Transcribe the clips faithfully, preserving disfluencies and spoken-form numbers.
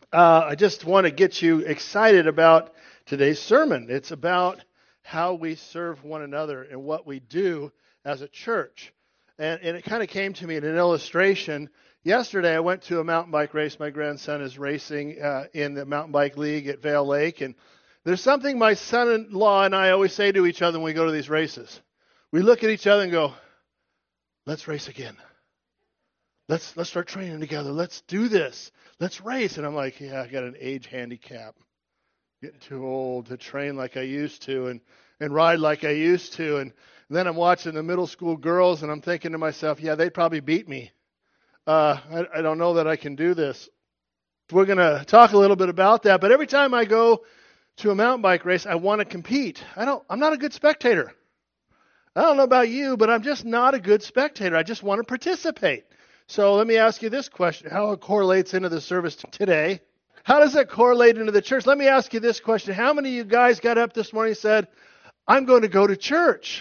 Uh, I just want to get you excited about today's sermon. It's about how we serve one another and what we do as a church. And, and it kind of came to me in an illustration. Yesterday, I went to a mountain bike race. My grandson is racing uh, in the mountain bike league at Vail Lake. And there's something my son-in-law and I always say to each other when we go to these races. We look at each other and go, let's race again. Let's let's start training together. Let's do this. Let's race. And I'm like, yeah, I got an age handicap. Getting too old to train like I used to and, and ride like I used to. And then I'm watching the middle school girls, and I'm thinking to myself, yeah, they'd probably beat me. Uh, I, I don't know that I can do this. We're going to talk a little bit about that. But every time I go to a mountain bike race, I want to compete. I don't. I'm not a good spectator. I don't know about you, but I'm just not a good spectator. I just want to participate. So let me ask you this question. How it correlates into the service today? How does that correlate into the church? Let me ask you this question. How many of you guys got up this morning and said, I'm going to go to church?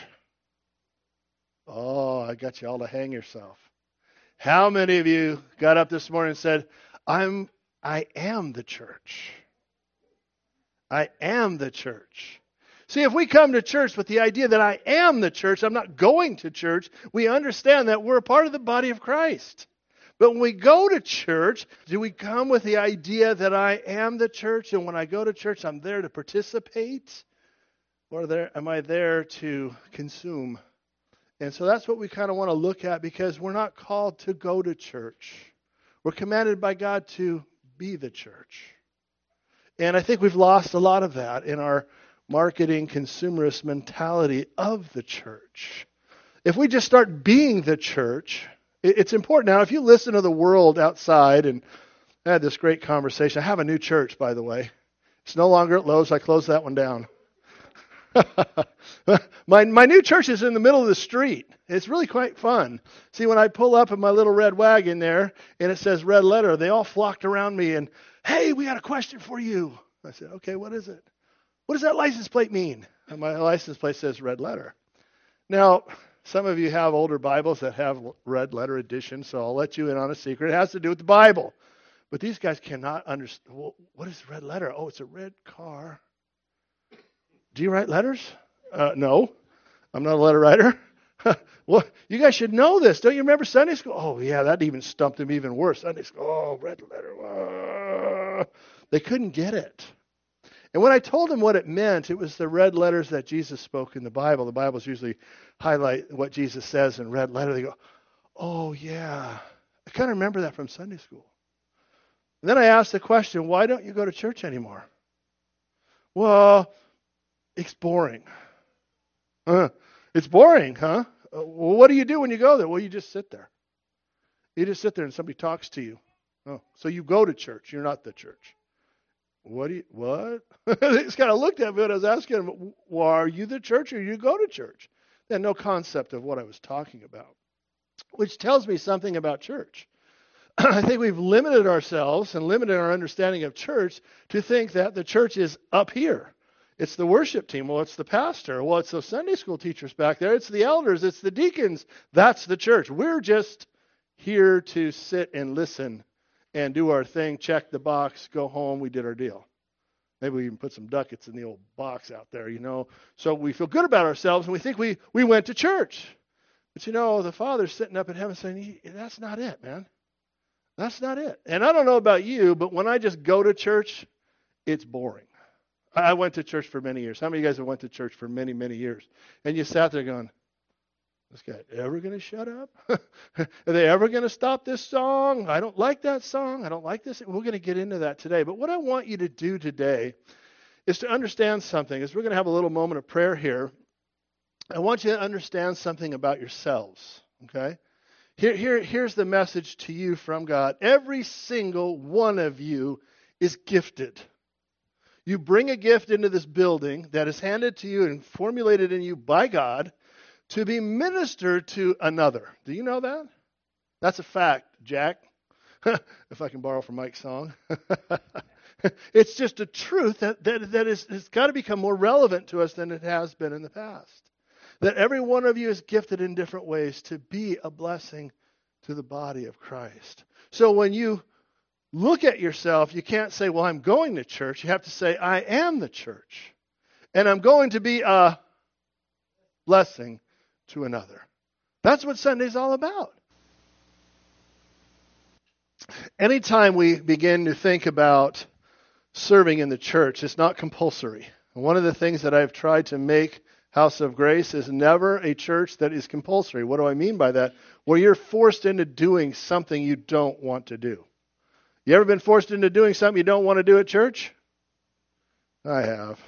Oh, I got you all to hang yourself. How many of you got up this morning and said, I'm, I am the church? I am the church. See, if we come to church with the idea that I am the church, I'm not going to church, we understand that we're a part of the body of Christ. But when we go to church, do we come with the idea that I am the church, and when I go to church, I'm there to participate? Or there, am I there to consume? And so that's what we kind of want to look at, because we're not called to go to church. We're commanded by God to be the church. And I think we've lost a lot of that in our marketing consumerist mentality of the church. If we just start being the church, it's important. Now, if you listen to the world outside, and I had this great conversation. I have a new church, by the way. It's no longer at Lowe's. I closed that one down. my my new church is in the middle of the street. It's really quite fun. See, when I pull up in my little red wagon there, and it says red letter, they all flocked around me and, hey, we got a question for you. I said, okay, what is it? What does that license plate mean? And my license plate says red letter. Now, some of you have older Bibles that have red letter edition, so I'll let you in on a secret. It has to do with the Bible. But these guys cannot understand. Well, what is red letter? Oh, it's a red car. Do you write letters? Uh, no, I'm not a letter writer. Well, you guys should know this. Don't you remember Sunday school? Oh, yeah, that even stumped them even worse. Sunday school, oh, red letter. Oh. They couldn't get it. And when I told them what it meant, it was the red letters that Jesus spoke in the Bible. The Bibles usually highlight what Jesus says in red letter. They go, oh, yeah. I kind of remember that from Sunday school. And then I asked the question, why don't you go to church anymore? Well, it's boring. Uh, it's boring, huh? Uh, well, what do you do when you go there? Well, you just sit there. You just sit there and somebody talks to you. Oh, so you go to church. You're not the church. What do you, what? They just kind of looked at me when I was asking them, well, are you the church or you go to church? They had no concept of what I was talking about, which tells me something about church. I think we've limited ourselves and limited our understanding of church to think that the church is up here. It's the worship team. Well, it's the pastor. Well, it's the Sunday school teachers back there. It's the elders. It's the deacons. That's the church. We're just here to sit and listen and do our thing, check the box, go home, we did our deal. Maybe we even put some ducats in the old box out there, you know. So we feel good about ourselves, and we think we, we went to church. But, you know, the Father's sitting up in heaven saying, that's not it, man. That's not it. And I don't know about you, but when I just go to church, it's boring. I went to church for many years. How many of you guys have went to church for many, many years? And you sat there going, this guy ever going to shut up? Are they ever going to stop this song? I don't like that song. I don't like this. We're going to get into that today. But what I want you to do today is to understand something. As we're going to have a little moment of prayer here, I want you to understand something about yourselves. Okay? Here, here, here's the message to you from God. Every single one of you is gifted. You bring a gift into this building that is handed to you and formulated in you by God to be ministered to another. Do you know that? That's a fact, Jack. If I can borrow from Mike's song. It's just a truth that, that, that is, has got to become more relevant to us than it has been in the past. That every one of you is gifted in different ways to be a blessing to the body of Christ. So when you look at yourself, you can't say, well, I'm going to church. You have to say, I am the church. And I'm going to be a blessing to another. That's what Sunday's all about. Anytime we begin to think about serving in the church, it's not compulsory. One of the things that I've tried to make House of Grace is never a church that is compulsory. What do I mean by that? Where you're forced into doing something you don't want to do. You ever been forced into doing something you don't want to do at church? I have.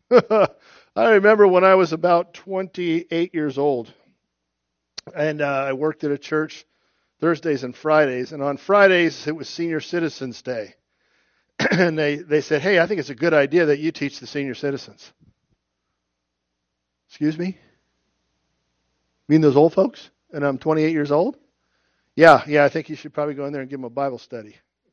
I remember when I was about twenty-eight years old, and uh, I worked at a church Thursdays and Fridays, and on Fridays it was Senior Citizens Day. And they, they said, hey, I think it's a good idea that you teach the senior citizens. Excuse me? You mean those old folks? And I'm twenty-eight years old? Yeah, yeah, I think you should probably go in there and give them a Bible study.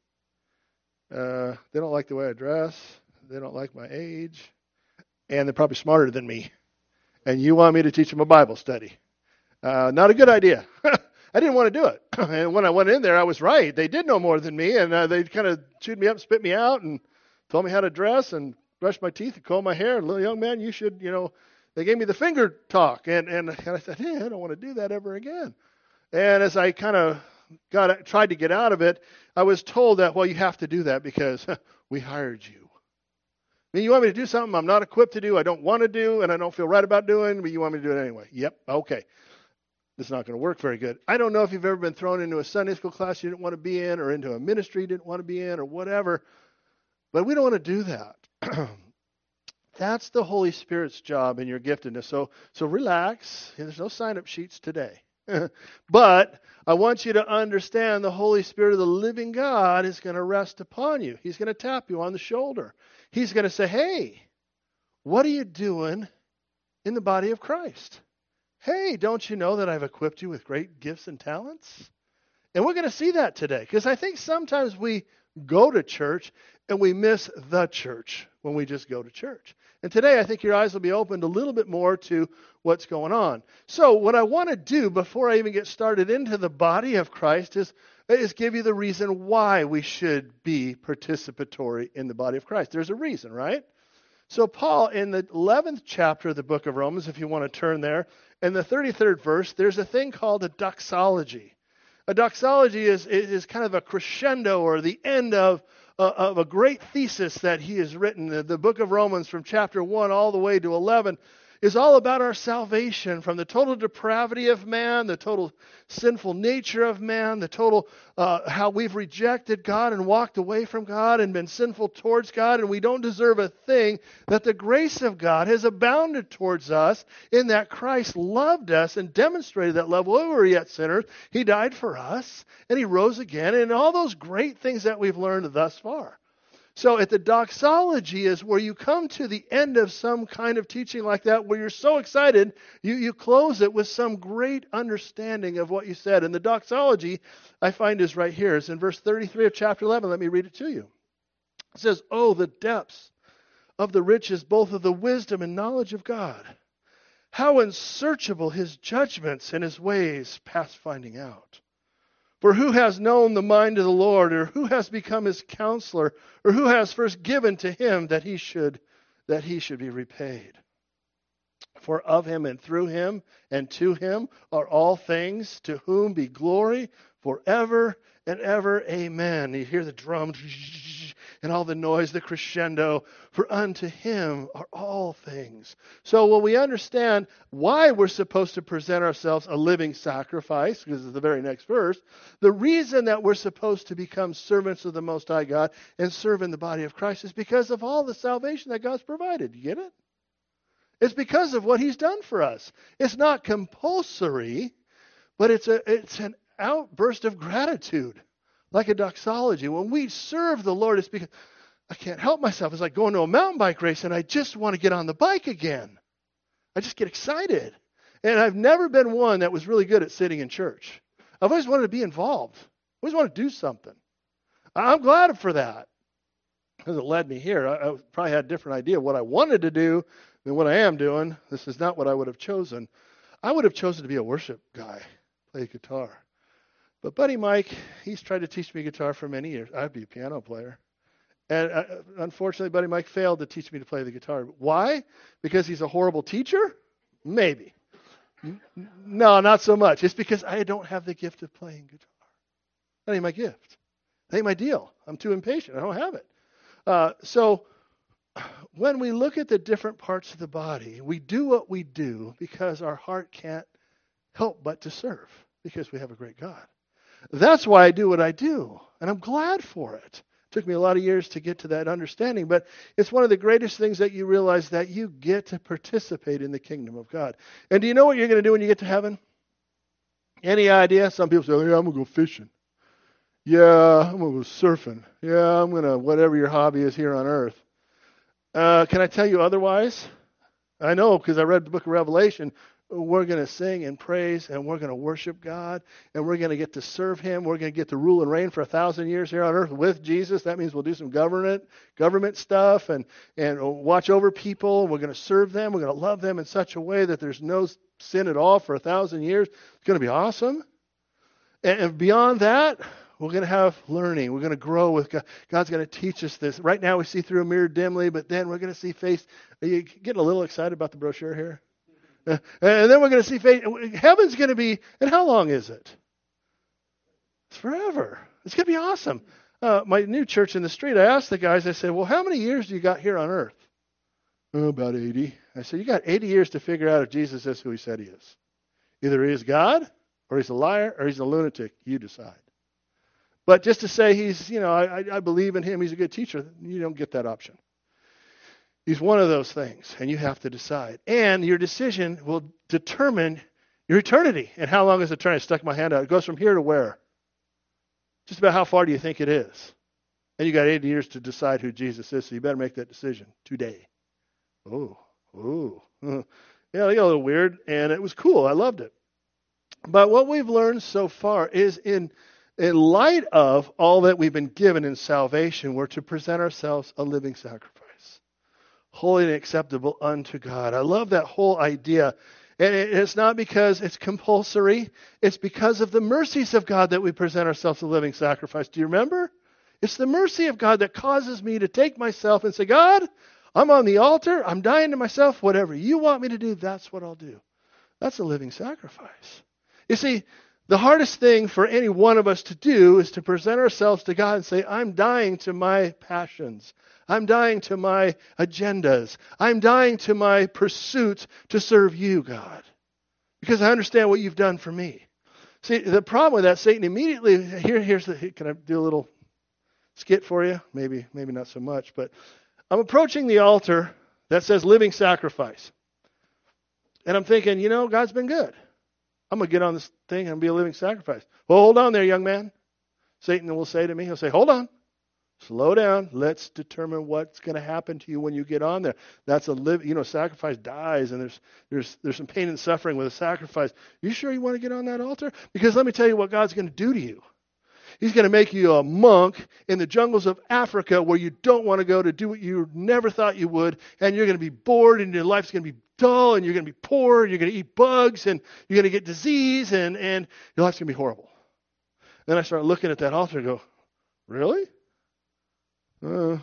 Uh, they don't like the way I dress. They don't like my age. And they're probably smarter than me. And you want me to teach them a Bible study. Uh, not a good idea. I didn't want to do it. And when I went in there, I was right. They did know more than me, and uh, they kind of chewed me up, spit me out, and told me how to dress and brush my teeth and comb my hair. And, little young man, you should, you know, they gave me the finger talk. And, and, and I said, hey, I don't want to do that ever again. And as I kind of got tried to get out of it, I was told that, well, you have to do that because we hired you. I mean, you want me to do something I'm not equipped to do, I don't want to do, and I don't feel right about doing, but you want me to do it anyway. Yep, okay. It's not going to work very good. I don't know if you've ever been thrown into a Sunday school class you didn't want to be in, or into a ministry you didn't want to be in, or whatever, but we don't want to do that. That's the Holy Spirit's job in your giftedness. So, so relax. There's no sign-up sheets today. But I want you to understand the Holy Spirit of the living God is going to rest upon you. He's going to tap you on the shoulder. He's going to say, hey, what are you doing in the body of Christ? Hey, don't you know that I've equipped you with great gifts and talents? And we're going to see that today, because I think sometimes we go to church and we miss the church when we just go to church. And today I think your eyes will be opened a little bit more to what's going on. So what I want to do before I even get started into the body of Christ is, is give you the reason why we should be participatory in the body of Christ. There's a reason, right? So Paul, in the eleventh chapter of the book of Romans, if you want to turn there, in the thirty-third verse, there's a thing called a doxology. A doxology is, is kind of a crescendo, or the end of, uh, of a great thesis that he has written. The, the book of Romans, from chapter one all the way to eleven, is all about our salvation from the total depravity of man, the total sinful nature of man, the total uh, how we've rejected God and walked away from God and been sinful towards God, and we don't deserve a thing, that the grace of God has abounded towards us in that Christ loved us and demonstrated that love. While we were yet sinners, He died for us, and He rose again, and all those great things that we've learned thus far. So at the doxology is where you come to the end of some kind of teaching like that, where you're so excited, you, you close it with some great understanding of what you said. And the doxology, I find, is right here. It's in verse thirty-three of chapter eleven. Let me read it to you. It says, oh, the depths of the riches, both of the wisdom and knowledge of God. How unsearchable His judgments and His ways past finding out. For who has known the mind of the Lord, or who has become His counselor, or who has first given to Him that he should that he should be repaid? For of Him and through Him and to Him are all things, to whom be glory forever and ever. Amen. You hear the drum and all the noise, the crescendo. For unto Him are all things. So when we understand why we're supposed to present ourselves a living sacrifice, because it's the very next verse, the reason that we're supposed to become servants of the Most High God and serve in the body of Christ is because of all the salvation that God's provided. You get it? It's because of what He's done for us. It's not compulsory, but it's a it's an outburst of gratitude, like a doxology. When we serve the Lord, it's because I can't help myself. It's like going to a mountain bike race and I just want to get on the bike again. I just get excited. And I've never been one that was really good at sitting in church. I've always wanted to be involved. I always want to do something. I'm glad for that, because it led me here. I, I probably had a different idea of what I wanted to do than what I am doing. This is not what I would have chosen. I would have chosen to be a worship guy, play guitar. But Buddy Mike, he's tried to teach me guitar for many years. I'd be a piano player. And uh, unfortunately, Buddy Mike failed to teach me to play the guitar. Why? Because he's a horrible teacher? Maybe. No, not so much. It's because I don't have the gift of playing guitar. That ain't my gift. That ain't my deal. I'm too impatient. I don't have it. Uh, so when we look at the different parts of the body, we do what we do because our heart can't help but to serve, because we have a great God. That's why I do what I do, and I'm glad for it. It took me a lot of years to get to that understanding, but it's one of the greatest things that you realize, that you get to participate in the kingdom of God. And do you know what you're going to do when you get to heaven? Any idea? Some people say, oh, yeah, I'm going to go fishing. Yeah, I'm going to go surfing. Yeah, I'm going to, whatever your hobby is here on earth. Uh, can I tell you otherwise? I know, because I read the book of Revelation. We're going to sing and praise, and we're going to worship God, and we're going to get to serve Him. We're going to get to rule and reign for a thousand years here on earth with Jesus. That means we'll do some government government stuff and, and watch over people. We're going to serve them. We're going to love them in such a way that there's no sin at all for a thousand years. It's going to be awesome. And, and beyond that, we're going to have learning. We're going to grow with God. God's going to teach us this. Right now we see through a mirror dimly, but then we're going to see face. Are you getting a little excited about the brochure here? Uh, and then we're going to see face. Heaven's going to be, and how long is it? It's forever. It's going to be awesome. Uh, my new church in the street, I asked the guys, I said, well, how many years do you got here on earth? Oh, about eighty. I said, you got eighty years to figure out if Jesus is who He said He is. Either He is God, or He's a liar, or He's a lunatic. You decide. But just to say He's, you know, I, I believe in Him, He's a good teacher, you don't get that option. He's one of those things, and you have to decide. And your decision will determine your eternity. And how long is eternity? I stuck my hand out. It goes from here to where? Just about how far do you think it is? And you got eighty years to decide who Jesus is, so you better make that decision today. Oh, oh. Yeah, it got a little weird, and it was cool. I loved it. But what we've learned so far is in, in light of all that we've been given in salvation, we're to present ourselves a living sacrifice. Holy and acceptable unto God. I love that whole idea. And it's not because it's compulsory. It's because of the mercies of God that we present ourselves a living sacrifice. Do you remember? It's the mercy of God that causes me to take myself and say, God, I'm on the altar. I'm dying to myself. Whatever you want me to do, that's what I'll do. That's a living sacrifice. You see, the hardest thing for any one of us to do is to present ourselves to God and say, I'm dying to my passions. I'm dying to my agendas. I'm dying to my pursuits to serve you, God, because I understand what you've done for me. See, the problem with that, Satan immediately, here, here's the, can I do a little skit for you? Maybe, maybe not so much, but I'm approaching the altar that says living sacrifice. And I'm thinking, you know, God's been good. I'm going to get on this thing and be a living sacrifice. Well, hold on there, young man. Satan will say to me, he'll say, hold on. Slow down. Let's determine what's going to happen to you when you get on there. That's a live, you know, sacrifice dies, and there's there's there's some pain and suffering with a sacrifice. You sure you want to get on that altar? Because let me tell you what God's going to do to you. He's going to make you a monk in the jungles of Africa where you don't want to go to do what you never thought you would, and you're going to be bored, and your life's going to be dull, and you're going to be poor, and you're going to eat bugs, and you're going to get disease, and, and your life's going to be horrible. Then I start looking at that altar and go, really? Uh,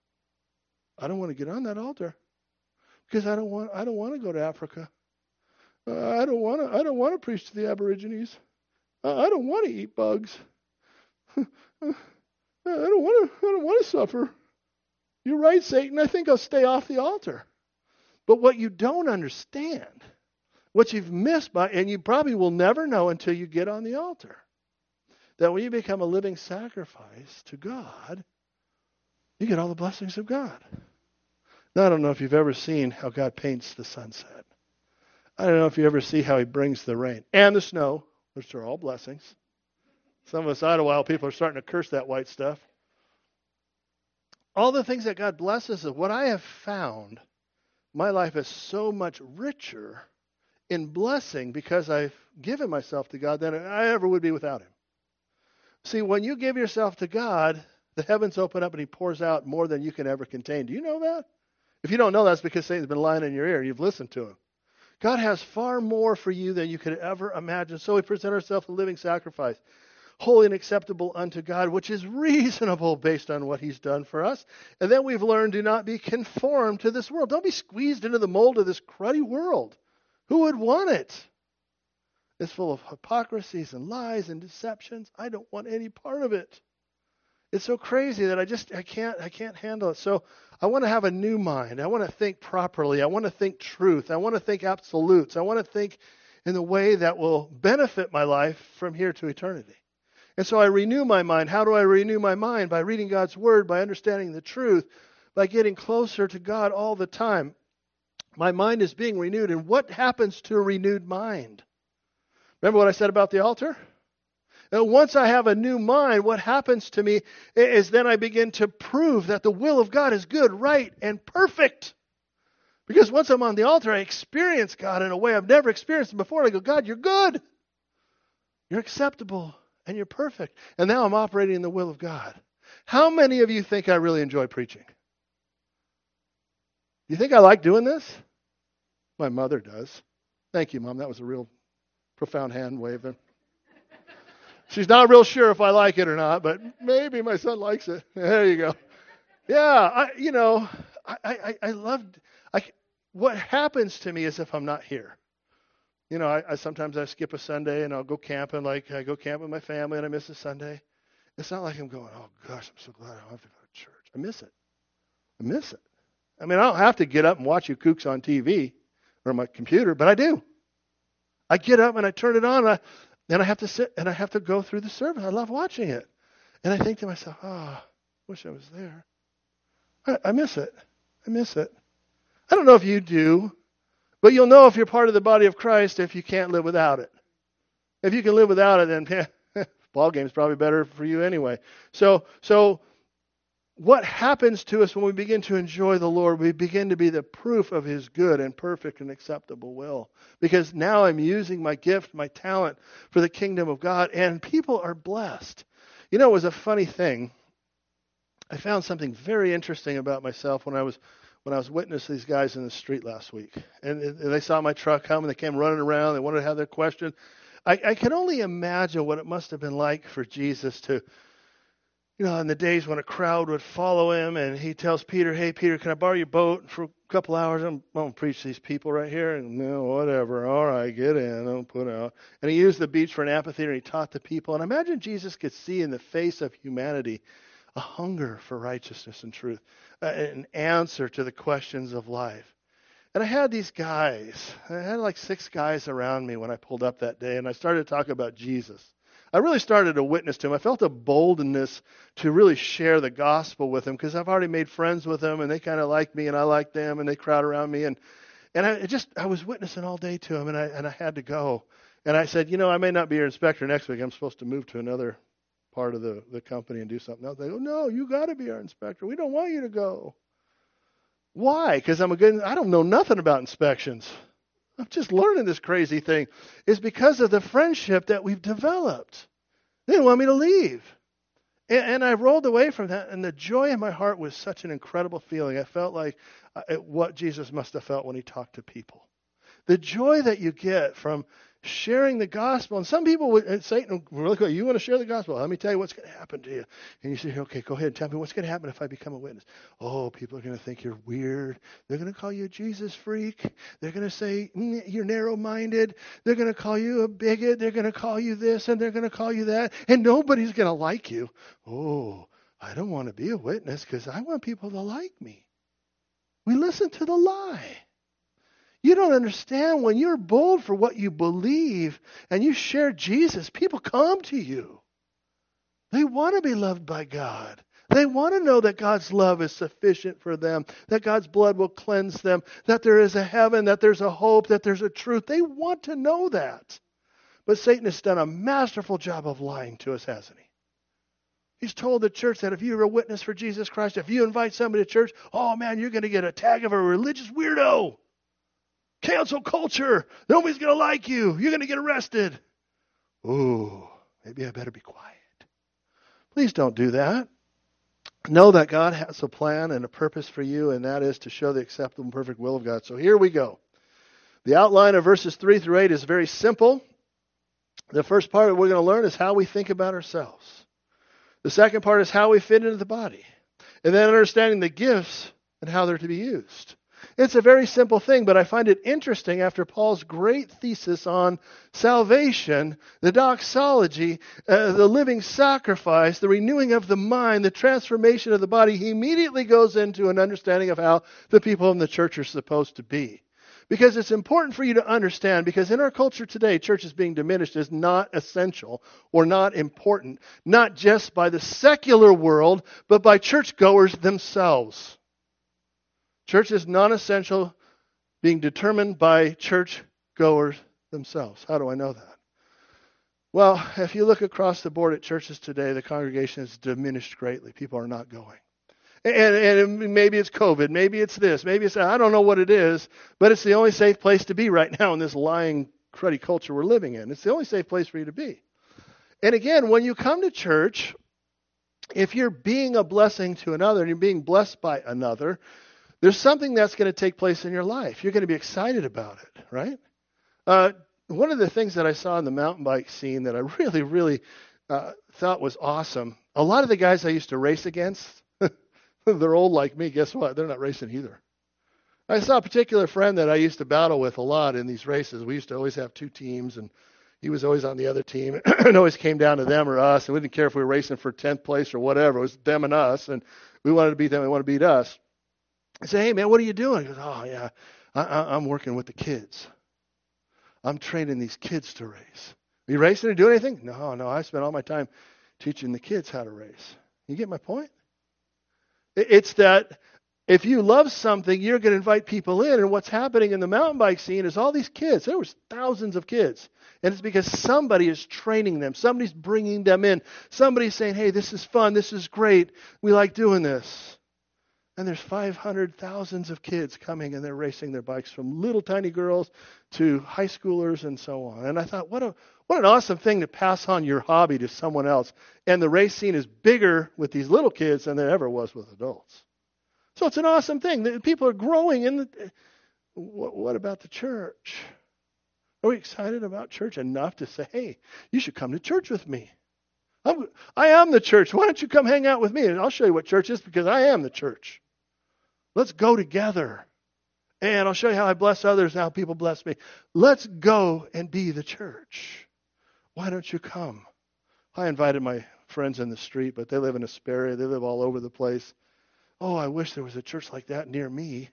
I don't want to get on that altar because I don't want I don't want to go to Africa. Uh, I don't want to I don't want to preach to the Aborigines. Uh, I don't want to eat bugs. I don't want to I don't want to suffer. You're right, Satan. I think I'll stay off the altar. But what you don't understand, what you've missed by, and you probably will never know until you get on the altar, that when you become a living sacrifice to God, you get all the blessings of God. Now, I don't know if you've ever seen how God paints the sunset. I don't know if you ever see how He brings the rain and the snow, which are all blessings. Some of us Idlewild people are starting to curse that white stuff. All the things that God blesses us, what I have found, my life is so much richer in blessing because I've given myself to God than I ever would be without Him. See, when you give yourself to God, the heavens open up and He pours out more than you can ever contain. Do you know that? If you don't know, that's because Satan's been lying in your ear. You've listened to him. God has far more for you than you could ever imagine. So we present ourselves a living sacrifice. holy and acceptable unto God, which is reasonable based on what he's done for us. And then we've learned, do not be conformed to this world. Don't be squeezed into the mold of this cruddy world. Who would want it? It's full of hypocrisies and lies and deceptions. I don't want any part of it. It's so crazy that I just I can't I can't handle it. So I want to have a new mind. I want to think properly. I want to think truth. I want to think absolutes. I want to think in the way that will benefit my life from here to eternity. And so I renew my mind. How do I renew my mind? By reading God's Word, by understanding the truth, by getting closer to God all the time. My mind is being renewed. And what happens to a renewed mind? Remember what I said about the altar? And once I have a new mind, what happens to me is then I begin to prove that the will of God is good, right, and perfect. Because once I'm on the altar, I experience God in a way I've never experienced him before. And I go, God, you're good. You're acceptable. And you're perfect. And now I'm operating in the will of God. How many of you think I really enjoy preaching? You think I like doing this? My mother does. Thank you, Mom. That was a real profound hand wave there. She's not real sure if I like it or not, but maybe my son likes it. There you go. Yeah, I, you know, I, I, I loved, I, what happens to me is if I'm not here. You know, I, I sometimes I skip a Sunday and I'll go camping, like I go camp with my family and I miss a Sunday. It's not like I'm going, oh gosh, I'm so glad I don't have to go to church. I miss it. I miss it. I mean, I don't have to get up and watch you kooks on T V or on my computer, but I do. I get up and I turn it on and I, and I have to sit and I have to go through the service. I love watching it. And I think to myself, oh, wish I was there. I, I miss it. I miss it. I don't know if you do, but you'll know if you're part of the body of Christ if you can't live without it. If you can live without it, then yeah, ball game's probably better for you anyway. So, so what happens to us when we begin to enjoy the Lord? We begin to be the proof of his good and perfect and acceptable will. Because now I'm using my gift, my talent for the kingdom of God, and people are blessed. You know, it was a funny thing. I found something very interesting about myself when I was when I was witnessing these guys in the street last week. And, and they saw my truck come and they came running around. They wanted to have their question. I, I can only imagine what it must have been like for Jesus to, you know, in the days when a crowd would follow him and he tells Peter, hey, Peter, can I borrow your boat for a couple hours? I'm, I'm going to preach to these people right here. And no, whatever. All right, get in. Don't put out. And he used the beach for an amphitheater and he taught the people. And I imagine Jesus could see in the face of humanity a hunger for righteousness and truth, uh, an answer to the questions of life. And I had these guys, I had like six guys around me when I pulled up that day, and I started to talk about Jesus. I really started to witness to him. I felt a boldness to really share the gospel with him because I've already made friends with them, and they kind of like me, and I like them, and they crowd around me. And and I just I was witnessing all day to him, and I and I had to go. And I said, you know, I may not be your inspector next week. I'm supposed to move to another part of the, the company and do something else. They go, no, you got to be our inspector. We don't want you to go. Why? Because I'm a good, I don't know nothing about inspections. I'm just learning this crazy thing. It's because of the friendship that we've developed. They didn't want me to leave. And, and I rolled away from that, and the joy in my heart was such an incredible feeling. I felt like uh, what Jesus must have felt when he talked to people. The joy that you get from sharing the gospel. And some people would, and Satan, really quick, you want to share the gospel? Let me tell you what's going to happen to you. And you say, okay, go ahead and tell me what's going to happen if I become a witness. Oh, people are going to think you're weird. They're going to call you a Jesus freak. They're going to say mm, you're narrow-minded. They're going to call you a bigot. They're going to call you this and they're going to call you that. And nobody's going to like you. Oh, I don't want to be a witness because I want people to like me. We listen to the lie. You don't understand when you're bold for what you believe and you share Jesus, people come to you. They want to be loved by God. They want to know that God's love is sufficient for them, that God's blood will cleanse them, that there is a heaven, that there's a hope, that there's a truth. They want to know that. But Satan has done a masterful job of lying to us, hasn't he? He's told the church that if you're a witness for Jesus Christ, if you invite somebody to church, oh man, you're going to get a tag of a religious weirdo. Cancel culture. Nobody's going to like you. You're going to get arrested. Ooh, maybe I better be quiet. Please don't do that. Know that God has a plan and a purpose for you, and that is to show the acceptable and perfect will of God. So here we go. The outline of verses three through eight is very simple. The first part we're going to learn is how we think about ourselves. The second part is how we fit into the body. And then understanding the gifts and how they're to be used. It's a very simple thing, but I find it interesting after Paul's great thesis on salvation, the doxology, uh, the living sacrifice, the renewing of the mind, the transformation of the body, he immediately goes into an understanding of how the people in the church are supposed to be. Because it's important for you to understand, because in our culture today, church is being diminished as not essential or not important, not just by the secular world, but by churchgoers themselves. Church is non-essential, being determined by churchgoers themselves. How do I know that? Well, if you look across the board at churches today, the congregation has diminished greatly. People are not going. And, and maybe it's COVID, maybe it's this, maybe it's that. I don't know what it is, but it's the only safe place to be right now in this lying, cruddy culture we're living in. It's the only safe place for you to be. And again, when you come to church, if you're being a blessing to another and you're being blessed by another, there's something that's going to take place in your life. You're going to be excited about it, right? Uh, one of the things that I saw in the mountain bike scene that I really, really uh, thought was awesome, a lot of the guys I used to race against, they're old like me. Guess what? They're not racing either. I saw a particular friend that I used to battle with a lot in these races. We used to always have two teams, and he was always on the other team. It always came down to them or us, and we didn't care if we were racing for tenth place or whatever. It was them and us, and we wanted to beat them. We wanted to beat us. I say, hey, man, what are you doing? He goes, oh, yeah, I, I, I'm working with the kids. I'm training these kids to race. Are you racing or doing anything? No, no, I spent all my time teaching the kids how to race. You get my point? It's that if you love something, you're going to invite people in. And what's happening in the mountain bike scene is all these kids. There was thousands of kids. And it's because somebody is training them. Somebody's bringing them in. Somebody's saying, hey, this is fun. This is great. We like doing this. And there's five hundred thousands of kids coming and they're racing their bikes, from little tiny girls to high schoolers and so on. And I thought, what a what an awesome thing to pass on your hobby to someone else. And the race scene is bigger with these little kids than there ever was with adults. So it's an awesome thing. The people are growing. In the, what, what about the church? Are we excited about church enough to say, hey, you should come to church with me? I'm, I am the church. Why don't you come hang out with me? And I'll show you what church is, because I am the church. Let's go together. And I'll show you how I bless others and how people bless me. Let's go and be the church. Why don't you come? I invited my friends in the street, but they live in Hesperia. They live all over the place. Oh, I wish there was a church like that near me,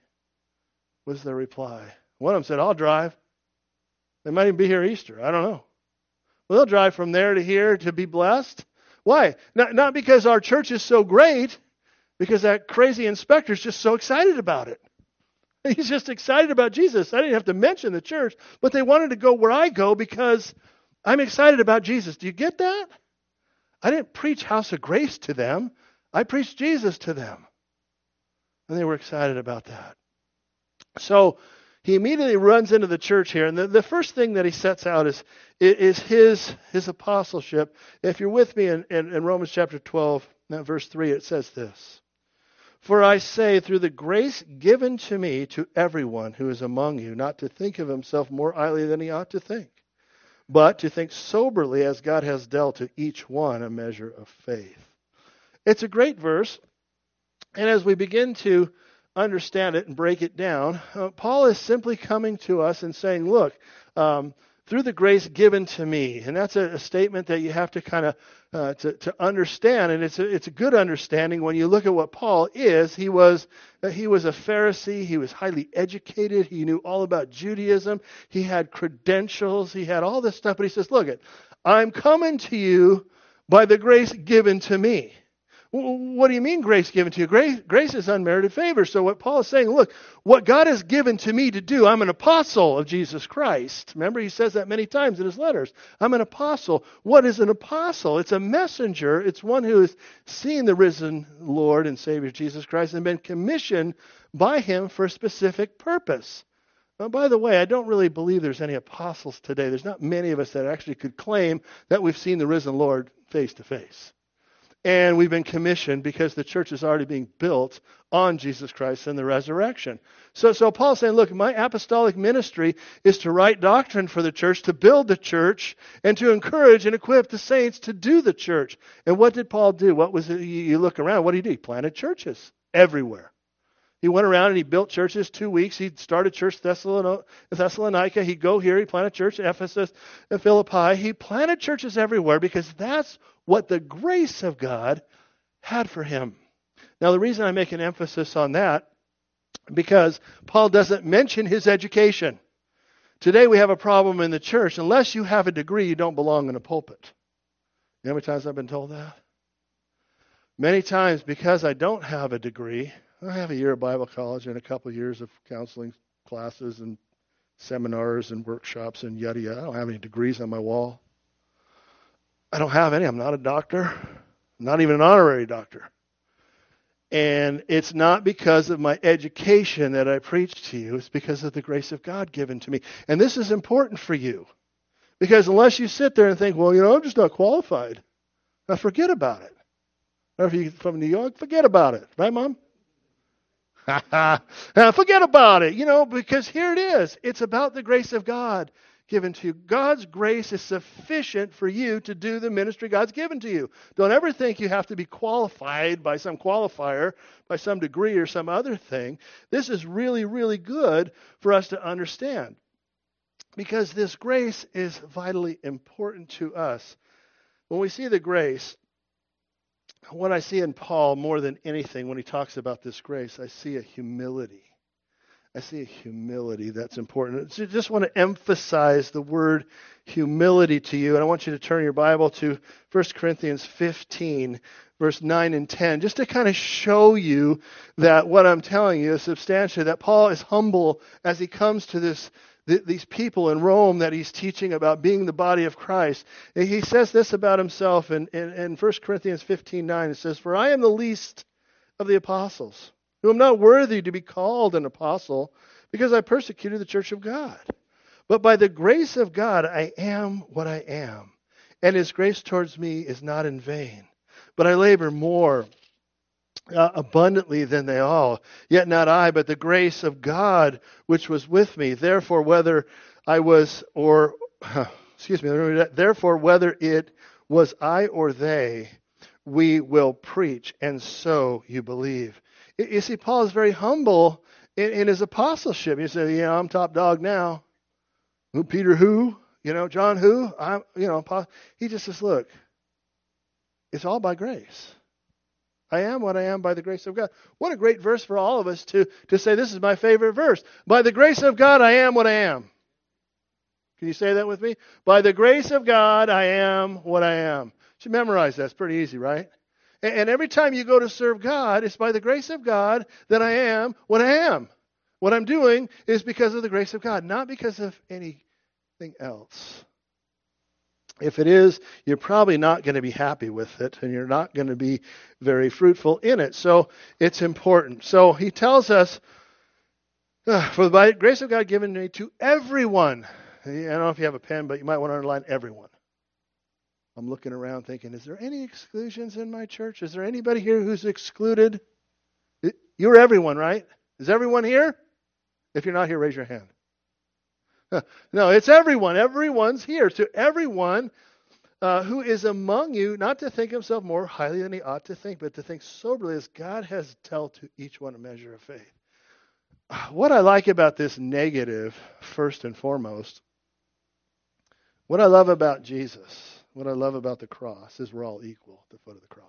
was their reply. One of them said, I'll drive. They might even be here Easter. I don't know. Well, they'll drive from there to here to be blessed. Why? Not, not because our church is so great, because that crazy inspector's just so excited about it. He's just excited about Jesus. I didn't have to mention the church, but they wanted to go where I go because I'm excited about Jesus. Do you get that? I didn't preach House of Grace to them. I preached Jesus to them. And they were excited about that. So he immediately runs into the church here. And the, the first thing that he sets out is, is his, his apostleship. If you're with me in, in, in Romans chapter twelve, verse three, it says this. For I say, through the grace given to me, to everyone who is among you, not to think of himself more highly than he ought to think, but to think soberly as God has dealt to each one a measure of faith. It's a great verse, and as we begin to understand it and break it down, uh, Paul is simply coming to us and saying, look, um, through the grace given to me. And that's a, a statement that you have to kind of uh, to, to understand. And it's a, it's a good understanding when you look at what Paul is. He was uh, he was a Pharisee. He was highly educated. He knew all about Judaism. He had credentials. He had all this stuff. But he says, look, it, I'm coming to you by the grace given to me. What do you mean grace given to you? Grace, grace is unmerited favor. So what Paul is saying, look, what God has given to me to do, I'm an apostle of Jesus Christ. Remember, he says that many times in his letters. I'm an apostle. What is an apostle? It's a messenger. It's one who has seen the risen Lord and Savior Jesus Christ and been commissioned by him for a specific purpose. Now, by the way, I don't really believe there's any apostles today. There's not many of us that actually could claim that we've seen the risen Lord face to face. And we've been commissioned because the church is already being built on Jesus Christ and the resurrection. So, so Paul's saying, look, my apostolic ministry is to write doctrine for the church, to build the church, and to encourage and equip the saints to do the church. And what did Paul do? What was it? You look around, what did he do? He planted churches everywhere. He went around and he built churches two weeks. He started church in Thessalonica. He'd go here. He planted church in Ephesus and Philippi. He planted churches everywhere because that's what the grace of God had for him. Now, the reason I make an emphasis on that, because Paul doesn't mention his education. Today we have a problem in the church. Unless you have a degree, you don't belong in a pulpit. You know how many times I've been told that? Many times because I don't have a degree. I have a year of Bible college and a couple of years of counseling classes and seminars and workshops and yada yada. I don't have any degrees on my wall. I don't have any. I'm not a doctor. I'm not even an honorary doctor. And it's not because of my education that I preach to you. It's because of the grace of God given to me. And this is important for you. Because unless you sit there and think, well, you know, I'm just not qualified. Now forget about it. Or if you're from New York, forget about it. Right, Mom? Forget about it, you know, because here it is. It's about the grace of God given to you. God's grace is sufficient for you to do the ministry God's given to you. Don't ever think you have to be qualified by some qualifier, by some degree or some other thing. This is really, really good for us to understand because this grace is vitally important to us. When we see the grace, what I see in Paul more than anything when he talks about this grace, I see a humility. I see a humility that's important. I just want to emphasize the word humility to you. And I want you to turn your Bible to First Corinthians fifteen, verse nine and ten, just to kind of show you that what I'm telling you is substantial, that Paul is humble as he comes to this these people in Rome that he's teaching about being the body of Christ. And he says this about himself in, in, in First Corinthians fifteen nine. It says, "For I am the least of the apostles, who am not worthy to be called an apostle, because I persecuted the church of God. But by the grace of God I am what I am, and his grace towards me is not in vain. But I labor more Uh, abundantly than they all. Yet not I, but the grace of God which was with me. Therefore, whether I was or, excuse me, therefore, whether it was I or they, we will preach, and so you believe." You see, Paul is very humble in, in his apostleship. He said, you know, I'm top dog now. Who, Peter who? You know, John who? I'm, you know, Paul. He just says, look, it's all by grace. I am what I am by the grace of God. What a great verse for all of us to, to say, this is my favorite verse. By the grace of God, I am what I am. Can you say that with me? By the grace of God, I am what I am. You should memorize that. It's pretty easy, right? And, and every time you go to serve God, it's by the grace of God that I am what I am. What I'm doing is because of the grace of God, not because of anything else. If it is, you're probably not going to be happy with it, and you're not going to be very fruitful in it. So it's important. So he tells us, for the grace of God given me to everyone. I don't know if you have a pen, but you might want to underline everyone. I'm looking around thinking, is there any exclusions in my church? Is there anybody here who's excluded? You're everyone, right? Is everyone here? If you're not here, raise your hand. No, it's everyone. Everyone's here. To everyone uh, who is among you, not to think himself more highly than he ought to think, but to think soberly as God has dealt to each one a measure of faith. What I like about this negative, first and foremost, what I love about Jesus, what I love about the cross, is we're all equal at the foot of the cross.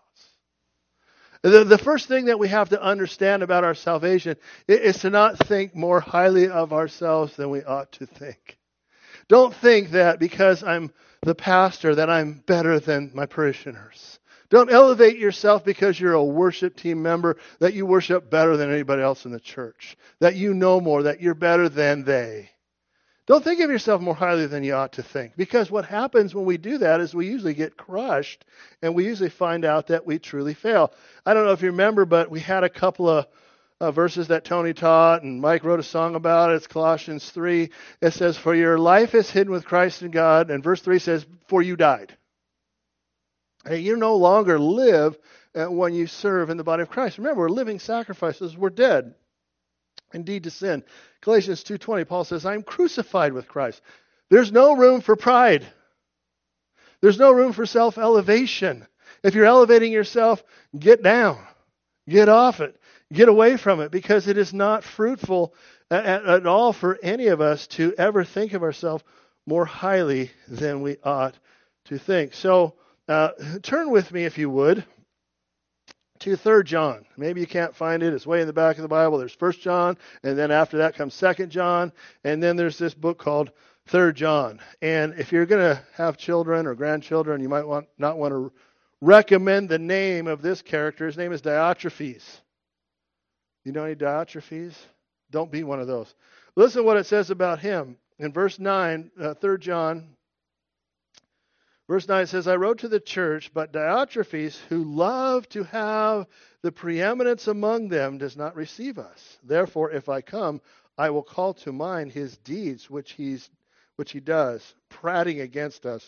The, the first thing that we have to understand about our salvation is to not think more highly of ourselves than we ought to think. Don't think that because I'm the pastor that I'm better than my parishioners. Don't elevate yourself because you're a worship team member that you worship better than anybody else in the church. That you know more, that you're better than they. Don't think of yourself more highly than you ought to think. Because what happens when we do that is we usually get crushed and we usually find out that we truly fail. I don't know if you remember, but we had a couple of uh, verses that Tony taught and Mike wrote a song about it. It's Colossians three. It says, "For your life is hidden with Christ in God." And verse three says, "For you died." Hey, you no longer live uh, when you serve in the body of Christ. Remember, we're living sacrifices. We're dead indeed to sin. Galatians two twenty, Paul says, I'm crucified with Christ. There's no room for pride. There's no room for self-elevation. If you're elevating yourself, get down. Get off it. Get away from it, because it is not fruitful at, at all for any of us to ever think of ourselves more highly than we ought to think. So uh, turn with me, if you would, to Third John. Maybe you can't find it. It's way in the back of the Bible. There's First John, and then after that comes Second John, and then there's this book called Third John. And if you're going to have children or grandchildren, you might want not want to recommend the name of this character. His name is Diotrephes. You know any Diotrephes? Don't be one of those. Listen to what it says about him. In verse nine, uh, Third John, verse nine says, I wrote to the church, but Diotrephes, who loved to have the preeminence among them, does not receive us. Therefore, if I come, I will call to mind his deeds, which he's which he does, prating against us,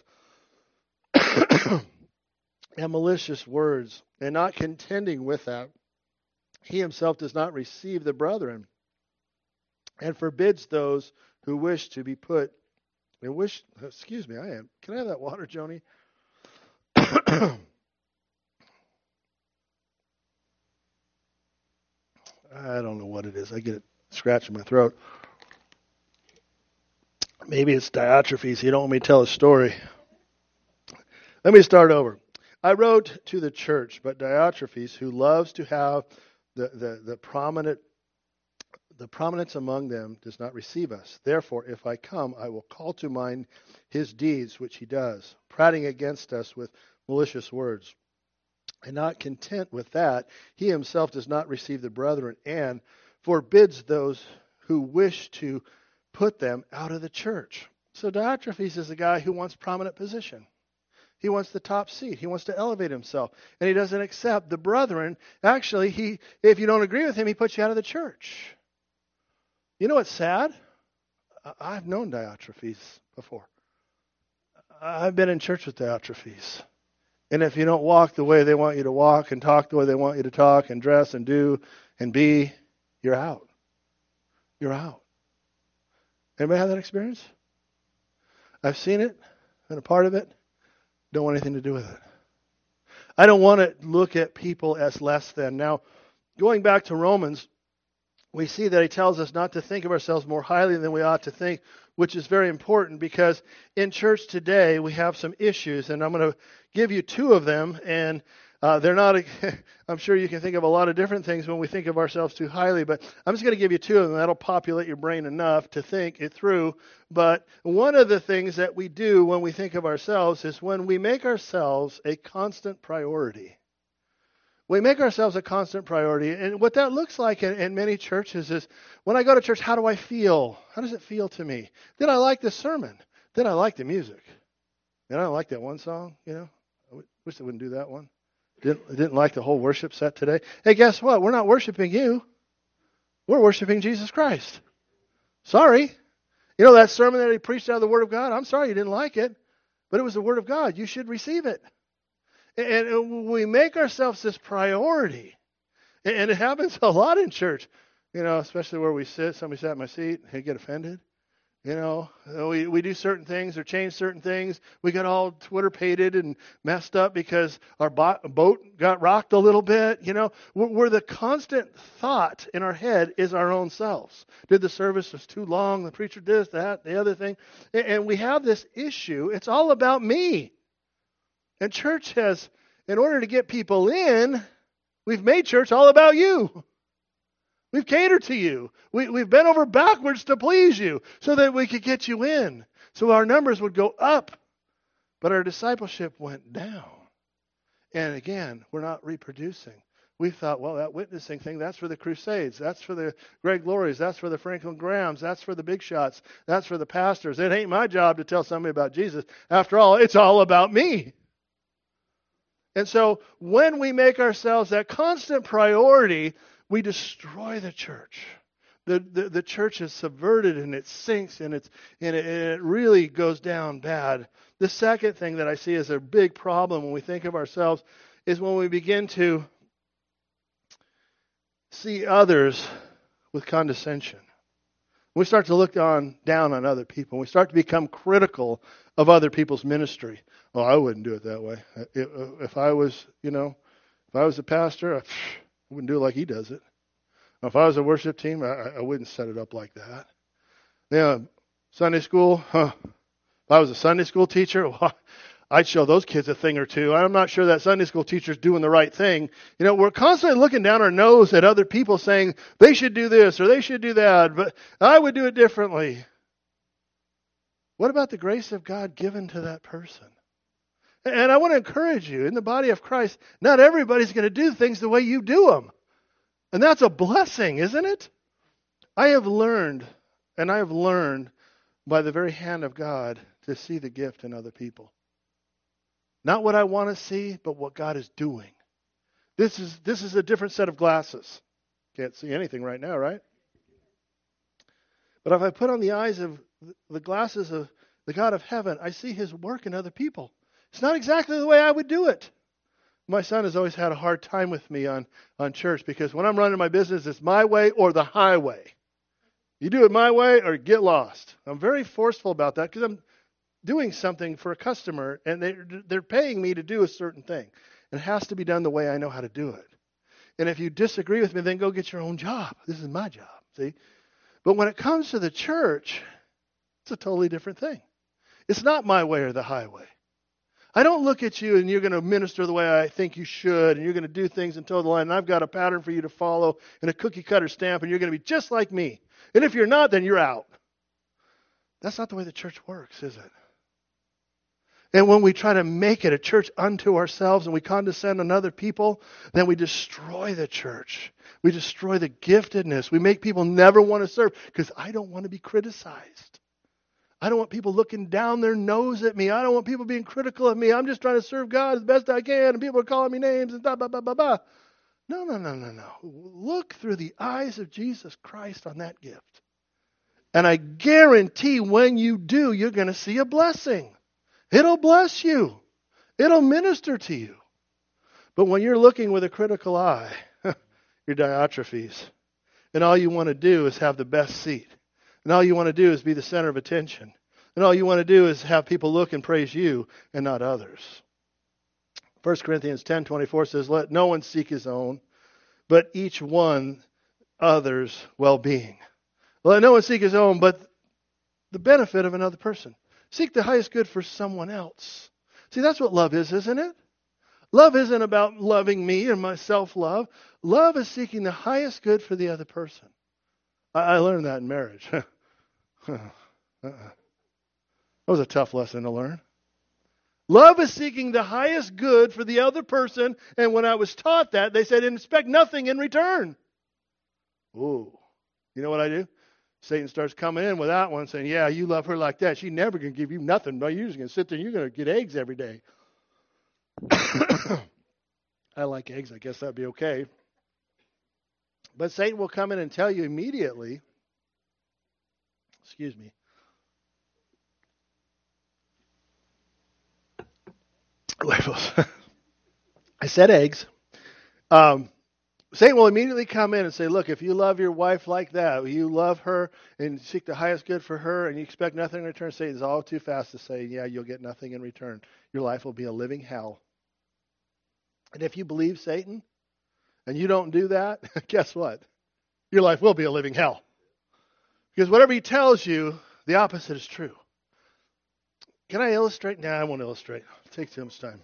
and malicious words, and not contending with that. He himself does not receive the brethren, and forbids those who wish to be put. And wish. Excuse me, I am. Can I have that water, Joni? I don't know what it is. I get it scratching my throat. Maybe it's Diotrephes. You don't want me to tell a story. Let me start over. I wrote to the church, but Diotrephes, who loves to have the, the, the prominent the prominence among them, does not receive us. Therefore, if I come, I will call to mind his deeds, which he does, prating against us with malicious words. And not content with that, he himself does not receive the brethren, and forbids those who wish to put them out of the church. So Diotrephes is a guy who wants prominent position. He wants the top seat. He wants to elevate himself. And he doesn't accept the brethren. Actually, he if you don't agree with him, he puts you out of the church. You know what's sad? I've known Diotrephes before. I've been in church with Diotrephes. And if you don't walk the way they want you to walk, and talk the way they want you to talk, and dress and do and be, you're out. You're out. Anybody have that experience? I've seen it, been a part of it. Don't want anything to do with it. I don't want to look at people as less than. Now, going back to Romans, we see that he tells us not to think of ourselves more highly than we ought to think, which is very important, because in church today we have some issues, and I'm going to give you two of them, and uh, they're not, a, I'm sure you can think of a lot of different things when we think of ourselves too highly, but I'm just going to give you two of them. That'll populate your brain enough to think it through. But one of the things that we do when we think of ourselves is when we make ourselves a constant priority. We make ourselves a constant priority. And what that looks like in, in many churches is, when I go to church, how do I feel? How does it feel to me? Did I like the sermon? Did I like the music? And I don't like that one song, you know. I wish they wouldn't do that one. Didn't, didn't like the whole worship set today. Hey, guess what? We're not worshiping you. We're worshiping Jesus Christ. Sorry. You know that sermon that he preached out of the Word of God? I'm sorry you didn't like it, but it was the Word of God. You should receive it. And we make ourselves this priority. And it happens a lot in church, you know, especially where we sit. Somebody sat in my seat, they get offended. You know, we, we do certain things or change certain things. We got all Twitter-pated and messed up because our bo- boat got rocked a little bit. You know, we're, we're the constant thought in our head is our own selves. Did the service was too long? The preacher did this, that, the other thing. And we have this issue. It's all about me. And church has, in order to get people in, we've made church all about you. We've catered to you. We, we've bent over backwards to please you so that we could get you in. So our numbers would go up, but our discipleship went down. And again, we're not reproducing. We thought, well, that witnessing thing, that's for the Crusades. That's for the Greg Glories. That's for the Franklin Grahams. That's for the big shots. That's for the pastors. It ain't my job to tell somebody about Jesus. After all, it's all about me. And so when we make ourselves that constant priority, we destroy the church. The, the the church is subverted and it sinks and it's and it, and it really goes down bad. The second thing that I see as a big problem when we think of ourselves is when we begin to see others with condescension. We start to look on, down on other people. We start to become critical of other people's ministry. Oh, I wouldn't do it that way. If, if I was, you know, if I was a pastor, I wouldn't do it like he does it. If I was a worship team, I, I wouldn't set it up like that. Yeah, Sunday school, huh? If I was a Sunday school teacher, well, I'd show those kids a thing or two. I'm not sure that Sunday school teacher's doing the right thing. You know, we're constantly looking down our nose at other people saying they should do this or they should do that, but I would do it differently. What about the grace of God given to that person? And I want to encourage you, in the body of Christ, not everybody's going to do things the way you do them. And that's a blessing, isn't it? I have learned, and I have learned by the very hand of God to see the gift in other people. Not what I want to see, but what God is doing. This is this is a different set of glasses. Can't see anything right now, right? But if I put on the eyes of the glasses of the God of heaven, I see his work in other people. It's not exactly the way I would do it. My son has always had a hard time with me on, on church because when I'm running my business, it's my way or the highway. You do it my way or get lost. I'm very forceful about that because I'm doing something for a customer and they're, they're paying me to do a certain thing. It has to be done the way I know how to do it. And if you disagree with me, then go get your own job. This is my job, see? But when it comes to the church, it's a totally different thing. It's not my way or the highway. I don't look at you and you're going to minister the way I think you should and you're going to do things and toe the line and I've got a pattern for you to follow and a cookie cutter stamp and you're going to be just like me. And if you're not, then you're out. That's not the way the church works, is it? And when we try to make it a church unto ourselves and we condescend on other people, then we destroy the church. We destroy the giftedness. We make people never want to serve because I don't want to be criticized. I don't want people looking down their nose at me. I don't want people being critical of me. I'm just trying to serve God as best I can, and people are calling me names and blah, blah, blah, blah, blah. No, no, no, no, no. Look through the eyes of Jesus Christ on that gift. And I guarantee when you do, you're going to see a blessing. It'll bless you. It'll minister to you. But when you're looking with a critical eye, you're Diotrephes. And all you want to do is have the best seat. And all you want to do is be the center of attention. And all you want to do is have people look and praise you and not others. First Corinthians ten twenty-four says, let no one seek his own, but each one other's well-being. Let no one seek his own, but the benefit of another person. Seek the highest good for someone else. See, that's what love is, isn't it? Love isn't about loving me and my self-love. Love is seeking the highest good for the other person. I, I learned that in marriage. uh-uh. That was a tough lesson to learn. Love is seeking the highest good for the other person. And when I was taught that, they said, expect nothing in return. Ooh. You know what I do? Satan starts coming in with that one saying, yeah, you love her like that. She's never going to give you nothing. But you're just going to sit there and you're going to get eggs every day. I like eggs. I guess that'd be okay. But Satan will come in and tell you immediately, excuse me, I said eggs. Um, Satan will immediately come in and say, look, if you love your wife like that, you love her and seek the highest good for her and you expect nothing in return, Satan's all too fast to say, yeah, you'll get nothing in return. Your life will be a living hell. And if you believe Satan and you don't do that, guess what? Your life will be a living hell. Because whatever he tells you, the opposite is true. Can I illustrate? No, I won't illustrate. It takes too much time.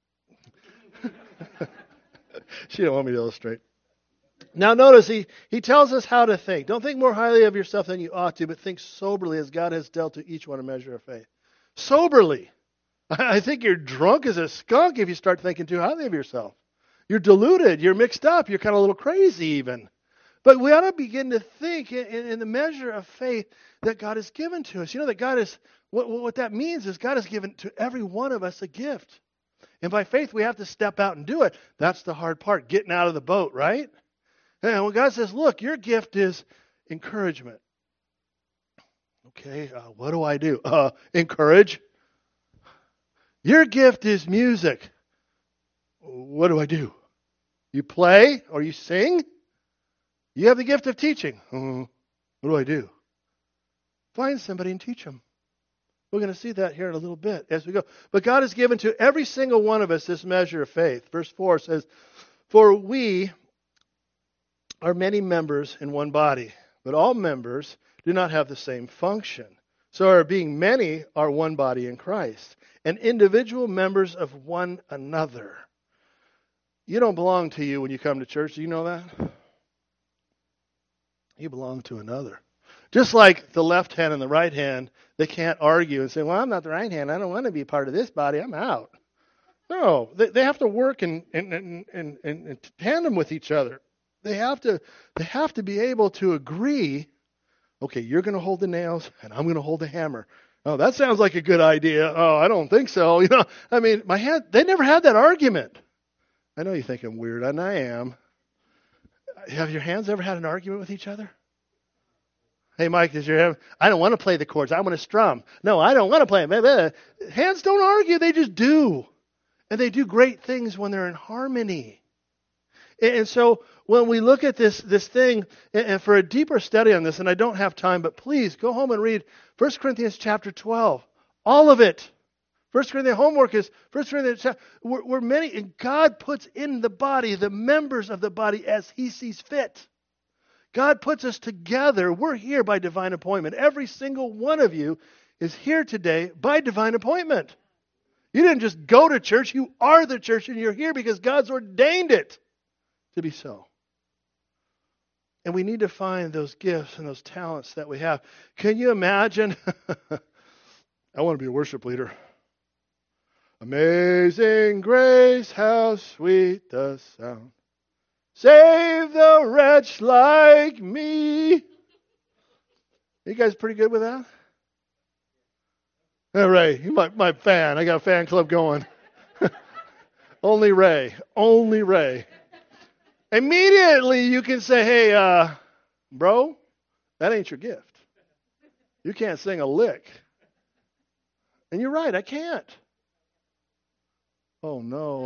She don't want me to illustrate. Now notice he, he tells us how to think. Don't think more highly of yourself than you ought to, but think soberly as God has dealt to each one a measure of faith. Soberly. I think you're drunk as a skunk if you start thinking too highly of yourself. You're deluded. You're mixed up. You're kind of a little crazy even. But we ought to begin to think in, in the measure of faith that God has given to us. You know that God is, what, what that means is God has given to every one of us a gift. And by faith, we have to step out and do it. That's the hard part, getting out of the boat, right? And when God says, look, your gift is encouragement. Okay, uh, what do I do? Uh, encourage. Your gift is music. What do I do? You play or you sing? You have the gift of teaching. Uh, what do I do? Find somebody and teach them. We're going to see that here in a little bit as we go. But God has given to every single one of us this measure of faith. Verse four says, "For we are many members in one body, but all members do not have the same function. So our being many are one body in Christ, and individual members of one another." You don't belong to you when you come to church. Do you know that? You belong to another. Just like the left hand and the right hand, they can't argue and say, well, I'm not the right hand. I don't want to be part of this body. I'm out. No, they, they have to work in, in, in, in, in tandem with each other. They have to, they have to be able to agree, okay, you're going to hold the nails and I'm going to hold the hammer. Oh, that sounds like a good idea. Oh, I don't think so. You know, I mean, my hand, they never had that argument. I know you think I'm weird, and I am. Have your hands ever had an argument with each other? Hey, Mike, does your hand, I don't want to play the chords. I want to strum. No, I don't want to play them. Hands don't argue. They just do. And they do great things when they're in harmony. And so when we look at this, this thing, and for a deeper study on this, and I don't have time, but please go home and read First Corinthians chapter twelve. All of it. First Corinthians homework is First Corinthians. We're, we're many, and God puts in the body the members of the body as He sees fit. God puts us together. We're here by divine appointment. Every single one of you is here today by divine appointment. You didn't just go to church. You are the church, and you're here because God's ordained it to be so. And we need to find those gifts and those talents that we have. Can you imagine? I want to be a worship leader. Amazing grace, how sweet the sound. Save the wretch like me. You guys pretty good with that? All right, you my, my fan. I got a fan club going. Only Ray. Only Ray. Immediately you can say, hey, uh, bro, that ain't your gift. You can't sing a lick. And you're right, I can't. Oh, no.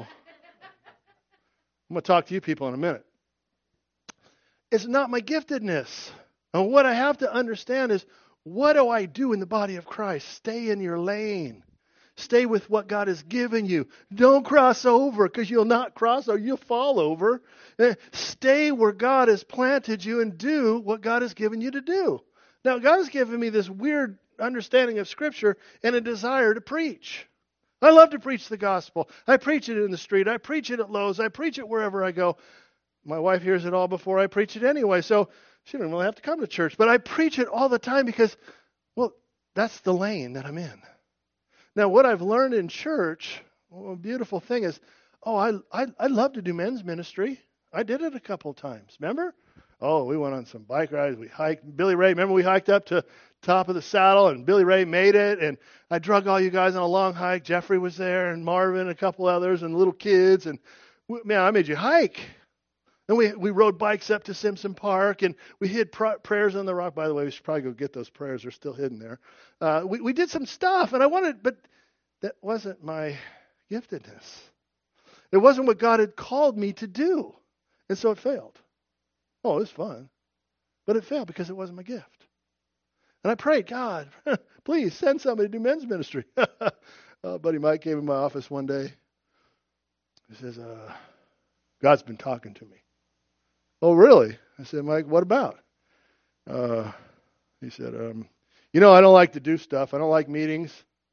I'm going to talk to you people in a minute. It's not my giftedness. And what I have to understand is, what do I do in the body of Christ? Stay in your lane. Stay with what God has given you. Don't cross over, because you'll not cross or you'll fall over. Stay where God has planted you and do what God has given you to do. Now, God has given me this weird understanding of Scripture and a desire to preach. I love to preach the gospel. I preach it in the street. I preach it at Lowe's. I preach it wherever I go. My wife hears it all before I preach it anyway, so she doesn't really have to come to church. But I preach it all the time because, well, that's the lane that I'm in. Now, what I've learned in church, well, a beautiful thing is, oh, I, I I love to do men's ministry. I did it a couple of times. Remember? Oh, we went on some bike rides. We hiked. Billy Ray, remember we hiked up to top of the saddle, and Billy Ray made it, and I drug all you guys on a long hike. Jeffrey was there, and Marvin, and a couple others, and little kids, and man, I made you hike. And we we rode bikes up to Simpson Park, and we hid pr- prayers on the rock. By the way, we should probably go get those prayers. They're still hidden there. Uh, we, we did some stuff, and I wanted, but that wasn't my giftedness. It wasn't what God had called me to do, and so it failed. Oh, it was fun, but it failed because it wasn't my gift. And I prayed, God, please send somebody to do men's ministry. uh, buddy Mike came in my office one day. He says, uh, God's been talking to me. Oh, really? I said, Mike, what about? Uh, he said, um, you know, I don't like to do stuff. I don't like meetings.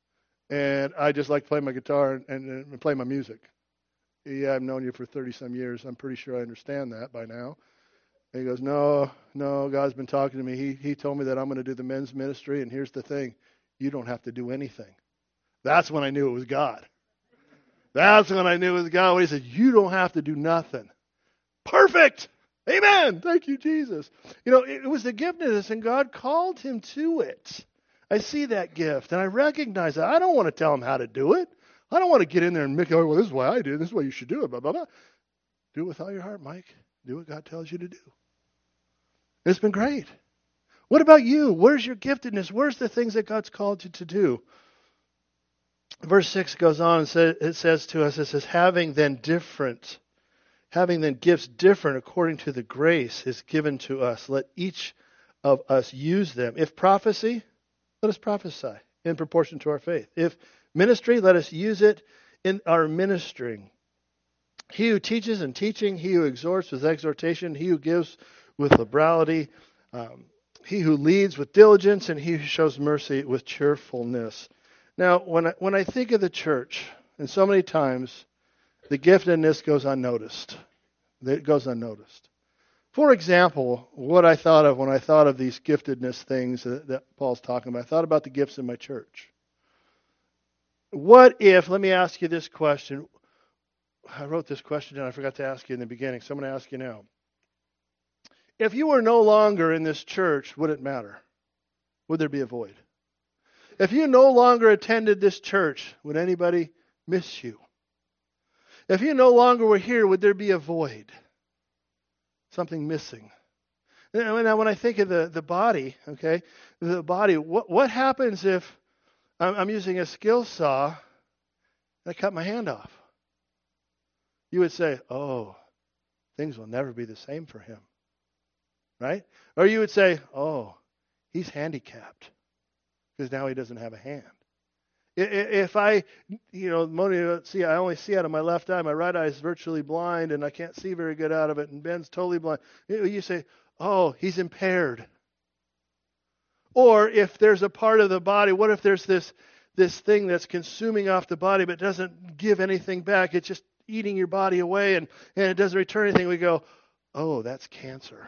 And I just like to play my guitar and, and, and play my music. Yeah, I've known you for thirty-some years. I'm pretty sure I understand that by now. And he goes, no, no, God's been talking to me. He he told me that I'm going to do the men's ministry. And here's the thing. You don't have to do anything. That's when I knew it was God. That's when I knew it was God. When he said, you don't have to do nothing. Perfect. Amen. Thank you, Jesus. You know, it, it was the giftedness, and God called him to it. I see that gift, and I recognize that. I don't want to tell him how to do it. I don't want to get in there and make, oh, well, this is why I do it. This is why you should do it, blah, blah, blah. Do it with all your heart, Mike. Do what God tells you to do. It's been great. What about you? Where's your giftedness? Where's the things that God's called you to do? Verse six goes on and says, it says to us, it says, having then different, having then gifts different according to the grace is given to us. Let each of us use them. If prophecy, let us prophesy in proportion to our faith. If ministry, let us use it in our ministering. He who teaches in teaching, he who exhorts with exhortation, he who gives with liberality, um, he who leads with diligence, and he who shows mercy with cheerfulness. Now, when I, when I think of the church, and so many times, the giftedness goes unnoticed. It goes unnoticed. For example, what I thought of when I thought of these giftedness things that, that Paul's talking about, I thought about the gifts in my church. What if, let me ask you this question. I wrote this question down. I forgot to ask you in the beginning, so I'm going to ask you now. If you were no longer in this church, would it matter? Would there be a void? If you no longer attended this church, would anybody miss you? If you no longer were here, would there be a void? Something missing. Now, when I think of the, the body, okay, the body, what, what happens if I'm, I'm using a skill saw and I cut my hand off? You would say, oh, things will never be the same for him. Right? Or you would say, oh, he's handicapped because now he doesn't have a hand. If I, you know, Moni, see, I only see out of my left eye. My right eye is virtually blind, and I can't see very good out of it. And Ben's totally blind. You say, oh, he's impaired. Or if there's a part of the body, what if there's this this thing that's consuming off the body but doesn't give anything back? It's just eating your body away, and, and it doesn't return anything. We go, oh, that's cancer.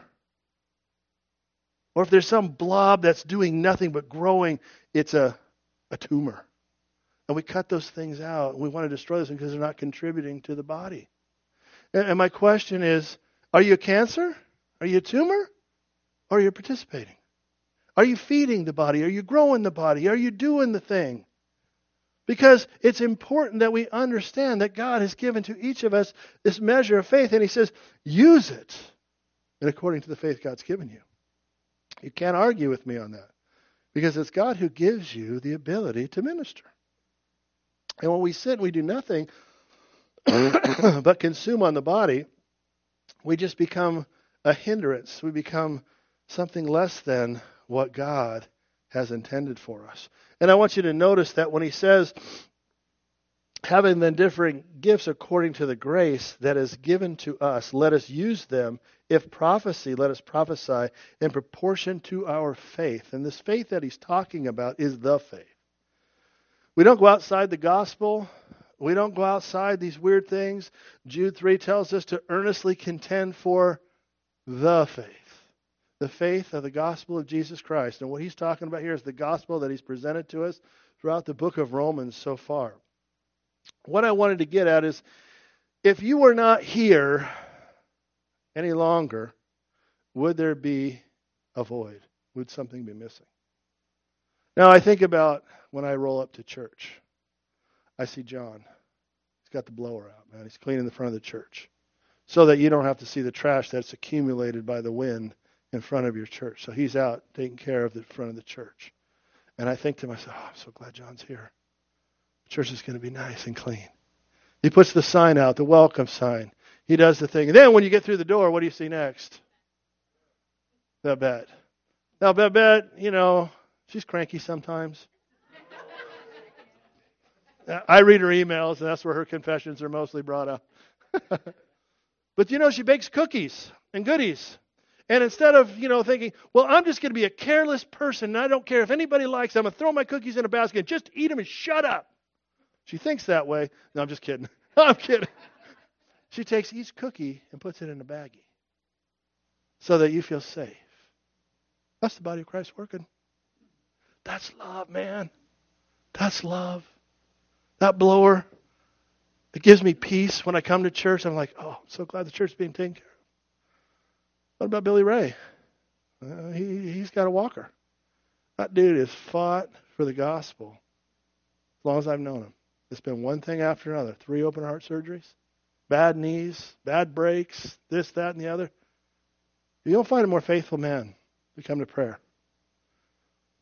Or if there's some blob that's doing nothing but growing, it's a, a tumor. And we cut those things out. And we want to destroy those things because they're not contributing to the body. And, and my question is, are you a cancer? Are you a tumor? Or are you participating? Are you feeding the body? Are you growing the body? Are you doing the thing? Because it's important that we understand that God has given to each of us this measure of faith. And he says, use it. And according to the faith God's given you. You can't argue with me on that. Because it's God who gives you the ability to minister. And when we sit and we do nothing but consume on the body, we just become a hindrance. We become something less than what God has intended for us. And I want you to notice that when he says, having then differing gifts according to the grace that is given to us, let us use them. If prophecy, let us prophesy in proportion to our faith. And this faith that he's talking about is the faith. We don't go outside the gospel. We don't go outside these weird things. Jude three tells us to earnestly contend for the faith. The faith of the gospel of Jesus Christ. And what he's talking about here is the gospel that he's presented to us throughout the book of Romans so far. What I wanted to get at is, if you were not here any longer, would there be a void? Would something be missing? Now, I think about when I roll up to church. I see John. He's got the blower out, man. He's cleaning the front of the church so that you don't have to see the trash that's accumulated by the wind in front of your church. So he's out taking care of the front of the church. And I think to myself, oh, I'm so glad John's here. The church is going to be nice and clean. He puts the sign out, the welcome sign. He does the thing. And then when you get through the door, what do you see next? Babette. Now, Babette, you know, she's cranky sometimes. I read her emails, and that's where her confessions are mostly brought up. But, you know, she bakes cookies and goodies. And instead of, you know, thinking, well, I'm just going to be a careless person, and I don't care if anybody likes them, I'm going to throw my cookies in a basket and just eat them and shut up. She thinks that way. No, I'm just kidding. I'm kidding. She takes each cookie and puts it in a baggie so that you feel safe. That's the body of Christ working. That's love, man. That's love. That blower, it gives me peace when I come to church. I'm like, oh, I'm so glad the church is being taken care of. What about Billy Ray? Uh, he, he's got a walker. That dude has fought for the gospel as long as I've known him. It's been one thing after another. Three open heart surgeries, bad knees, bad breaks, this, that, and the other. You don't find a more faithful man to come to prayer.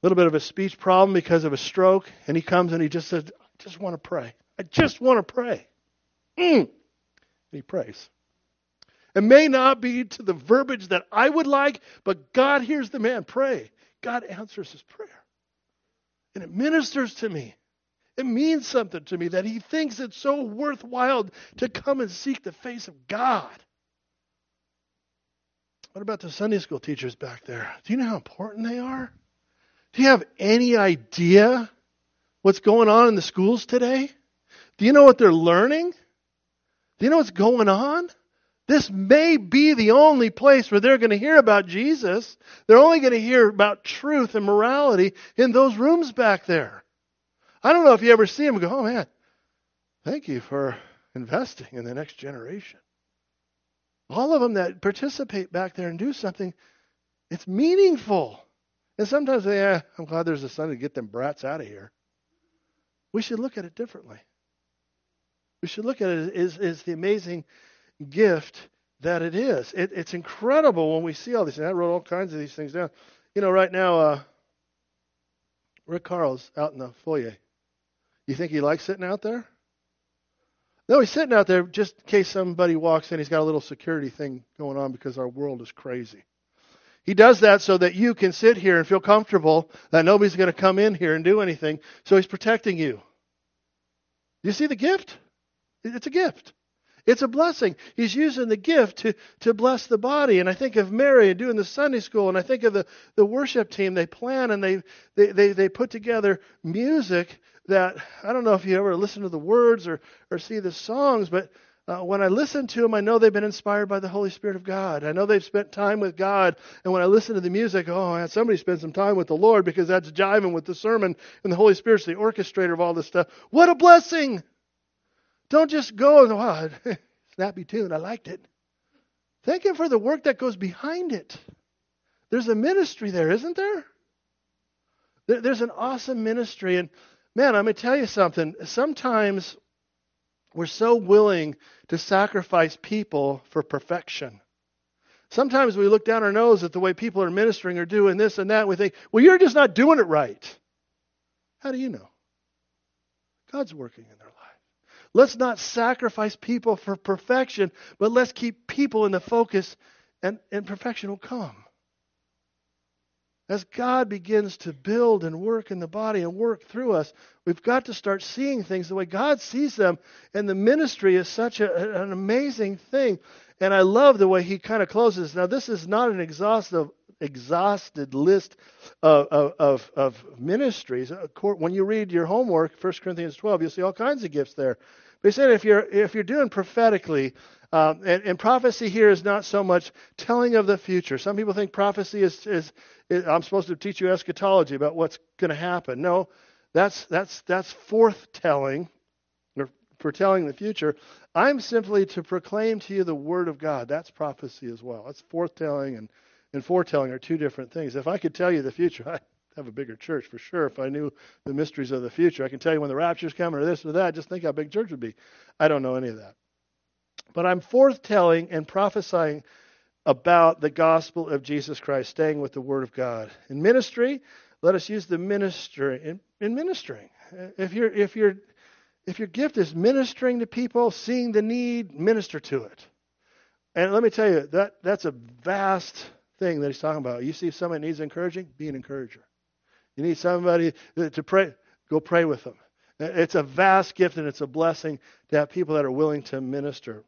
little bit of a speech problem because of a stroke, and he comes and he just says, I just want to pray. I just want to pray. Mm. And he prays. It may not be to the verbiage that I would like, but God hears the man pray. God answers his prayer. And it ministers to me. It means something to me that he thinks it's so worthwhile to come and seek the face of God. What about the Sunday school teachers back there? Do you know how important they are? Do you have any idea what's going on in the schools today? Do you know what they're learning? Do you know what's going on? This may be the only place where they're going to hear about Jesus. They're only going to hear about truth and morality in those rooms back there. I don't know if you ever see them and go, oh man, thank you for investing in the next generation. All of them that participate back there and do something, it's meaningful. And sometimes they, yeah, I'm glad there's a Sunday to get them brats out of here. We should look at it differently. We should look at it as, as the amazing gift that it is. It, it's incredible when we see all these things. I wrote all kinds of these things down. You know, right now, uh, Rick Carl's out in the foyer. You think he likes sitting out there? No, he's sitting out there just in case somebody walks in. He's got a little security thing going on because our world is crazy. He does that so that you can sit here and feel comfortable that nobody's going to come in here and do anything. So he's protecting you. Do you see the gift? It's a gift. It's a blessing. He's using the gift to, to bless the body. And I think of Mary and doing the Sunday school, and I think of the, the worship team. They plan and they, they, they, they put together music that, I don't know if you ever listen to the words or, or see the songs, but uh, when I listen to them, I know they've been inspired by the Holy Spirit of God. I know they've spent time with God. And when I listen to the music, oh, man, somebody spent some time with the Lord because that's jiving with the sermon, and the Holy Spirit's the orchestrator of all this stuff. What a blessing! Don't just go and, wow, snappy tune, I liked it. Thank Him for the work that goes behind it. There's a ministry there, isn't there? there there's an awesome ministry. And man, I'm going to tell you something. Sometimes we're so willing to sacrifice people for perfection. Sometimes we look down our nose at the way people are ministering or doing this and that, and we think, well, you're just not doing it right. How do you know? God's working in their life. Let's not sacrifice people for perfection, but let's keep people in the focus, and, and perfection will come. As God begins to build and work in the body and work through us, we've got to start seeing things the way God sees them. And the ministry is such a, an amazing thing. And I love the way he kind of closes. Now, this is not an exhaustive, exhausted list of, of, of, of ministries. When you read your homework, First Corinthians twelve, you'll see all kinds of gifts there. But he said if you're, if you're doing prophetically, um, and, and prophecy here is not so much telling of the future. Some people think prophecy is, is, is I'm supposed to teach you eschatology about what's going to happen. No, that's that's that's forthtelling, or foretelling the future. I'm simply to proclaim to you the Word of God. That's prophecy as well. That's forthtelling and, and foretelling are two different things. If I could tell you the future, I'd have a bigger church for sure. If I knew the mysteries of the future, I can tell you when the rapture's coming or this or that. Just think how big church would be. I don't know any of that. But I'm forthtelling and prophesying about the gospel of Jesus Christ, staying with the Word of God. In ministry, let us use the ministry in, in ministering. If you're if you're if your gift is ministering to people, seeing the need, minister to it. And let me tell you, that that's a vast thing that he's talking about. You see somebody needs encouraging, be an encourager. You need somebody to pray, go pray with them. It's a vast gift, and it's a blessing to have people that are willing to minister.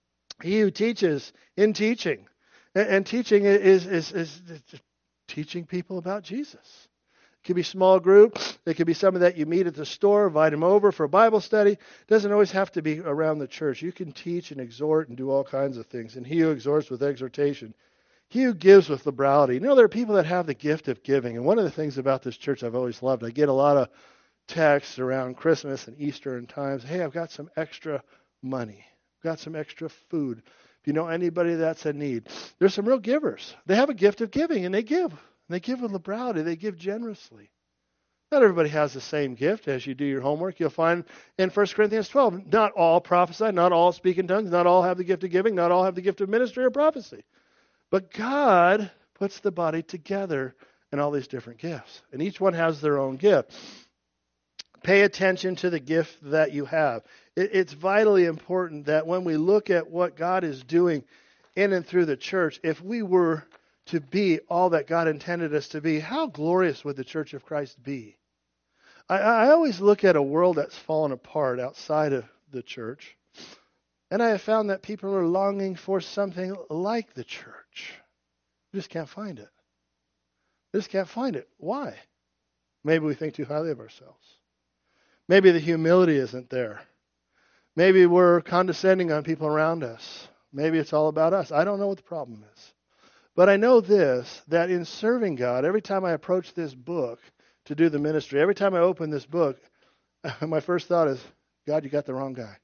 He who teaches in teaching. And teaching is, is, is, is teaching people about Jesus. It could be small group. It could be somebody that you meet at the store, invite them over for a Bible study. It doesn't always have to be around the church. You can teach and exhort and do all kinds of things. And he who exhorts with exhortation. He who gives with liberality. You know, there are people that have the gift of giving. And one of the things about this church I've always loved, I get a lot of texts around Christmas and Easter and times. Hey, I've got some extra money. I've got some extra food. If you know anybody that's in need. There's some real givers. They have a gift of giving, and they give. And they give with liberality. They give generously. Not everybody has the same gift. As you do your homework, you'll find in First Corinthians twelve, not all prophesy, not all speak in tongues, not all have the gift of giving, not all have the gift of ministry or prophecy. But God puts the body together and all these different gifts. And each one has their own gift. Pay attention to the gift that you have. It, it's vitally important that when we look at what God is doing in and through the church, if we were to be all that God intended us to be, how glorious would the Church of Christ be? I, I always look at a world that's fallen apart outside of the church, and I have found that people are longing for something like the church. You just can't find it. You just can't find it. Why? Maybe we think too highly of ourselves. Maybe the humility isn't there. Maybe we're condescending on people around us. Maybe it's all about us. I don't know what the problem is. But I know this, that in serving God, every time I approach this book to do the ministry, every time I open this book, my first thought is, God, you got the wrong guy.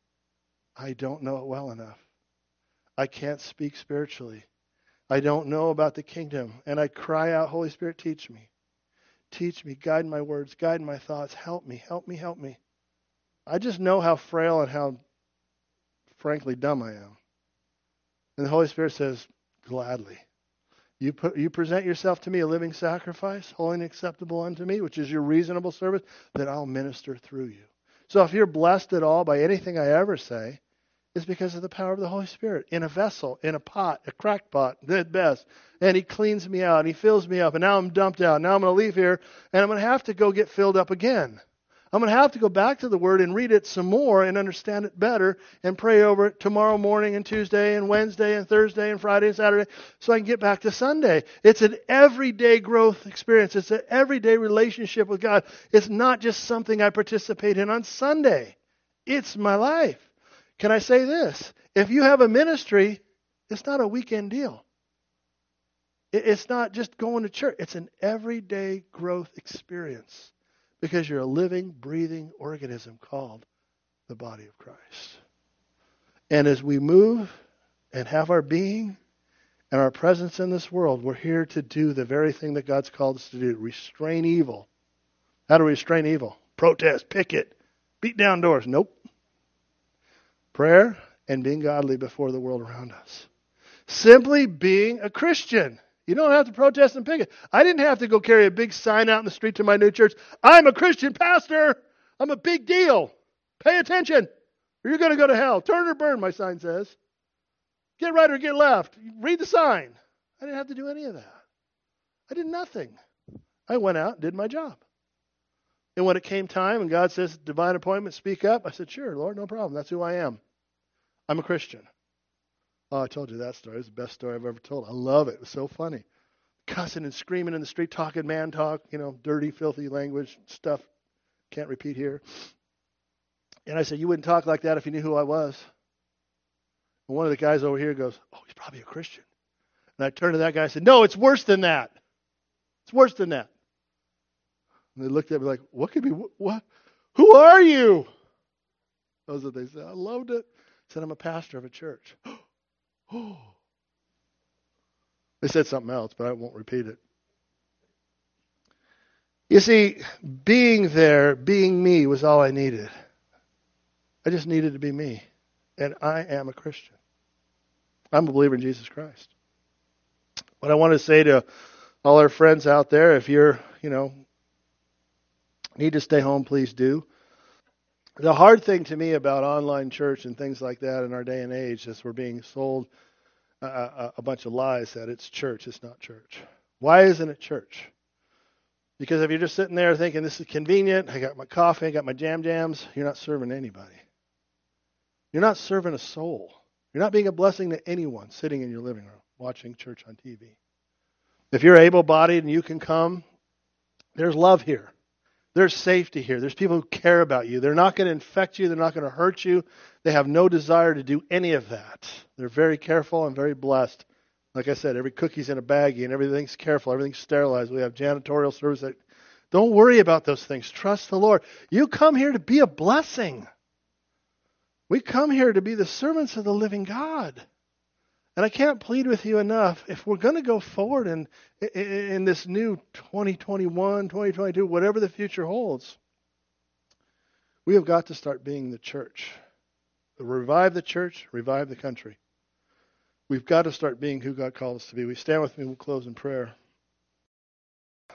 I don't know it well enough. I can't speak spiritually. I don't know about the kingdom. And I cry out, Holy Spirit, teach me. Teach me, guide my words, guide my thoughts. Help me, help me, help me. I just know how frail and how, frankly, dumb I am. And the Holy Spirit says, gladly. You put, you present yourself to me a living sacrifice, holy and acceptable unto me, which is your reasonable service, that I'll minister through you. So if you're blessed at all by anything I ever say, it's because of the power of the Holy Spirit in a vessel, in a pot, a cracked pot, at best. And He cleans me out, and He fills me up, and now I'm dumped out. Now I'm going to leave here, and I'm going to have to go get filled up again. I'm going to have to go back to the Word and read it some more and understand it better and pray over it tomorrow morning and Tuesday and Wednesday and Thursday and Friday and Saturday so I can get back to Sunday. It's an everyday growth experience. It's an everyday relationship with God. It's not just something I participate in on Sunday. It's my life. Can I say this? If you have a ministry, it's not a weekend deal. It's not just going to church. It's an everyday growth experience because you're a living, breathing organism called the body of Christ. And as we move and have our being and our presence in this world, we're here to do the very thing that God's called us to do, restrain evil. How do we restrain evil? Protest, picket, beat down doors. Nope. Prayer and being godly before the world around us. Simply being a Christian. You don't have to protest and picket. I didn't have to go carry a big sign out in the street to my new church. I'm a Christian pastor. I'm a big deal. Pay attention or you're going to go to hell. Turn or burn, my sign says. Get right or get left. Read the sign. I didn't have to do any of that. I did nothing. I went out and did my job. And when it came time and God says, divine appointment, speak up, I said, sure, Lord, no problem. That's who I am. I'm a Christian. Oh, I told you that story. It's the best story I've ever told. I love it. It was so funny. Cussing and screaming in the street, talking man talk, you know, dirty, filthy language, stuff. Can't repeat here. And I said, you wouldn't talk like that if you knew who I was. And one of the guys over here goes, oh, he's probably a Christian. And I turned to that guy and said, no, it's worse than that. It's worse than that. And they looked at me like, what could be, what? Who are you? That was what they said. I loved it. I said, I'm a pastor of a church. Oh. They said something else, but I won't repeat it. You see, being there, being me was all I needed. I just needed to be me. And I am a Christian. I'm a believer in Jesus Christ. What I want to say to all our friends out there, if you're, you know, need to stay home, please do. The hard thing to me about online church and things like that in our day and age is we're being sold a, a, a bunch of lies that it's church. It's not church. Why isn't it church? Because if you're just sitting there thinking this is convenient, I got my coffee, I got my jam jams, you're not serving anybody. You're not serving a soul. You're not being a blessing to anyone sitting in your living room watching church on T V. If you're able-bodied and you can come, there's love here. There's safety here. There's people who care about you. They're not going to infect you. They're not going to hurt you. They have no desire to do any of that. They're very careful and very blessed. Like I said, every cookie's in a baggie and everything's careful. Everything's sterilized. We have janitorial service. That, don't worry about those things. Trust the Lord. You come here to be a blessing. We come here to be the servants of the living God. And I can't plead with you enough. If we're going to go forward in, in, in this new twenty twenty-one, twenty twenty-two, whatever the future holds, we have got to start being the church. Revive the church, revive the country. We've got to start being who God called us to be. We stand with me, we'll close in prayer.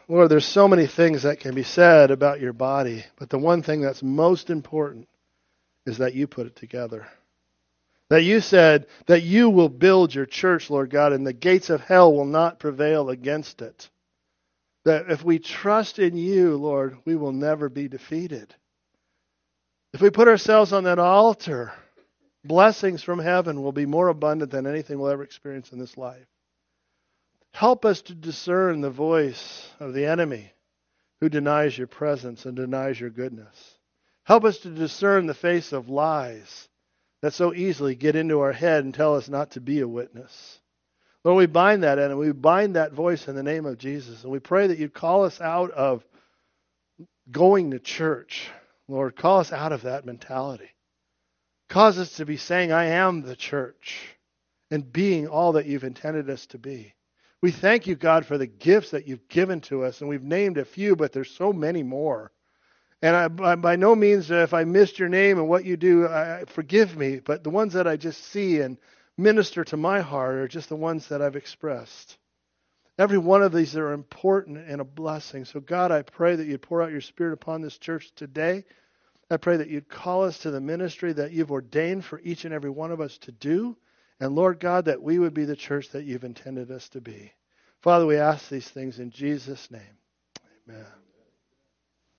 Lord, there's so many things that can be said about your body, but the one thing that's most important is that you put it together. That you said that you will build your church, Lord God, and the gates of hell will not prevail against it. That if we trust in you, Lord, we will never be defeated. If we put ourselves on that altar, blessings from heaven will be more abundant than anything we'll ever experience in this life. Help us to discern the voice of the enemy who denies your presence and denies your goodness. Help us to discern the face of lies that so easily get into our head and tell us not to be a witness. Lord, we bind that enemy. We bind that voice in the name of Jesus. And we pray that you call us out of going to church. Lord, call us out of that mentality. Cause us to be saying, I am the church, and being all that you've intended us to be. We thank you, God, for the gifts that you've given to us, and we've named a few, but there's so many more. And I, by, by no means, uh, if I missed your name and what you do, I, forgive me, but the ones that I just see and minister to my heart are just the ones that I've expressed. Every one of these are important and a blessing. So God, I pray that you'd pour out your Spirit upon this church today. I pray that you'd call us to the ministry that you've ordained for each and every one of us to do. And Lord God, that we would be the church that you've intended us to be. Father, we ask these things in Jesus' name. Amen.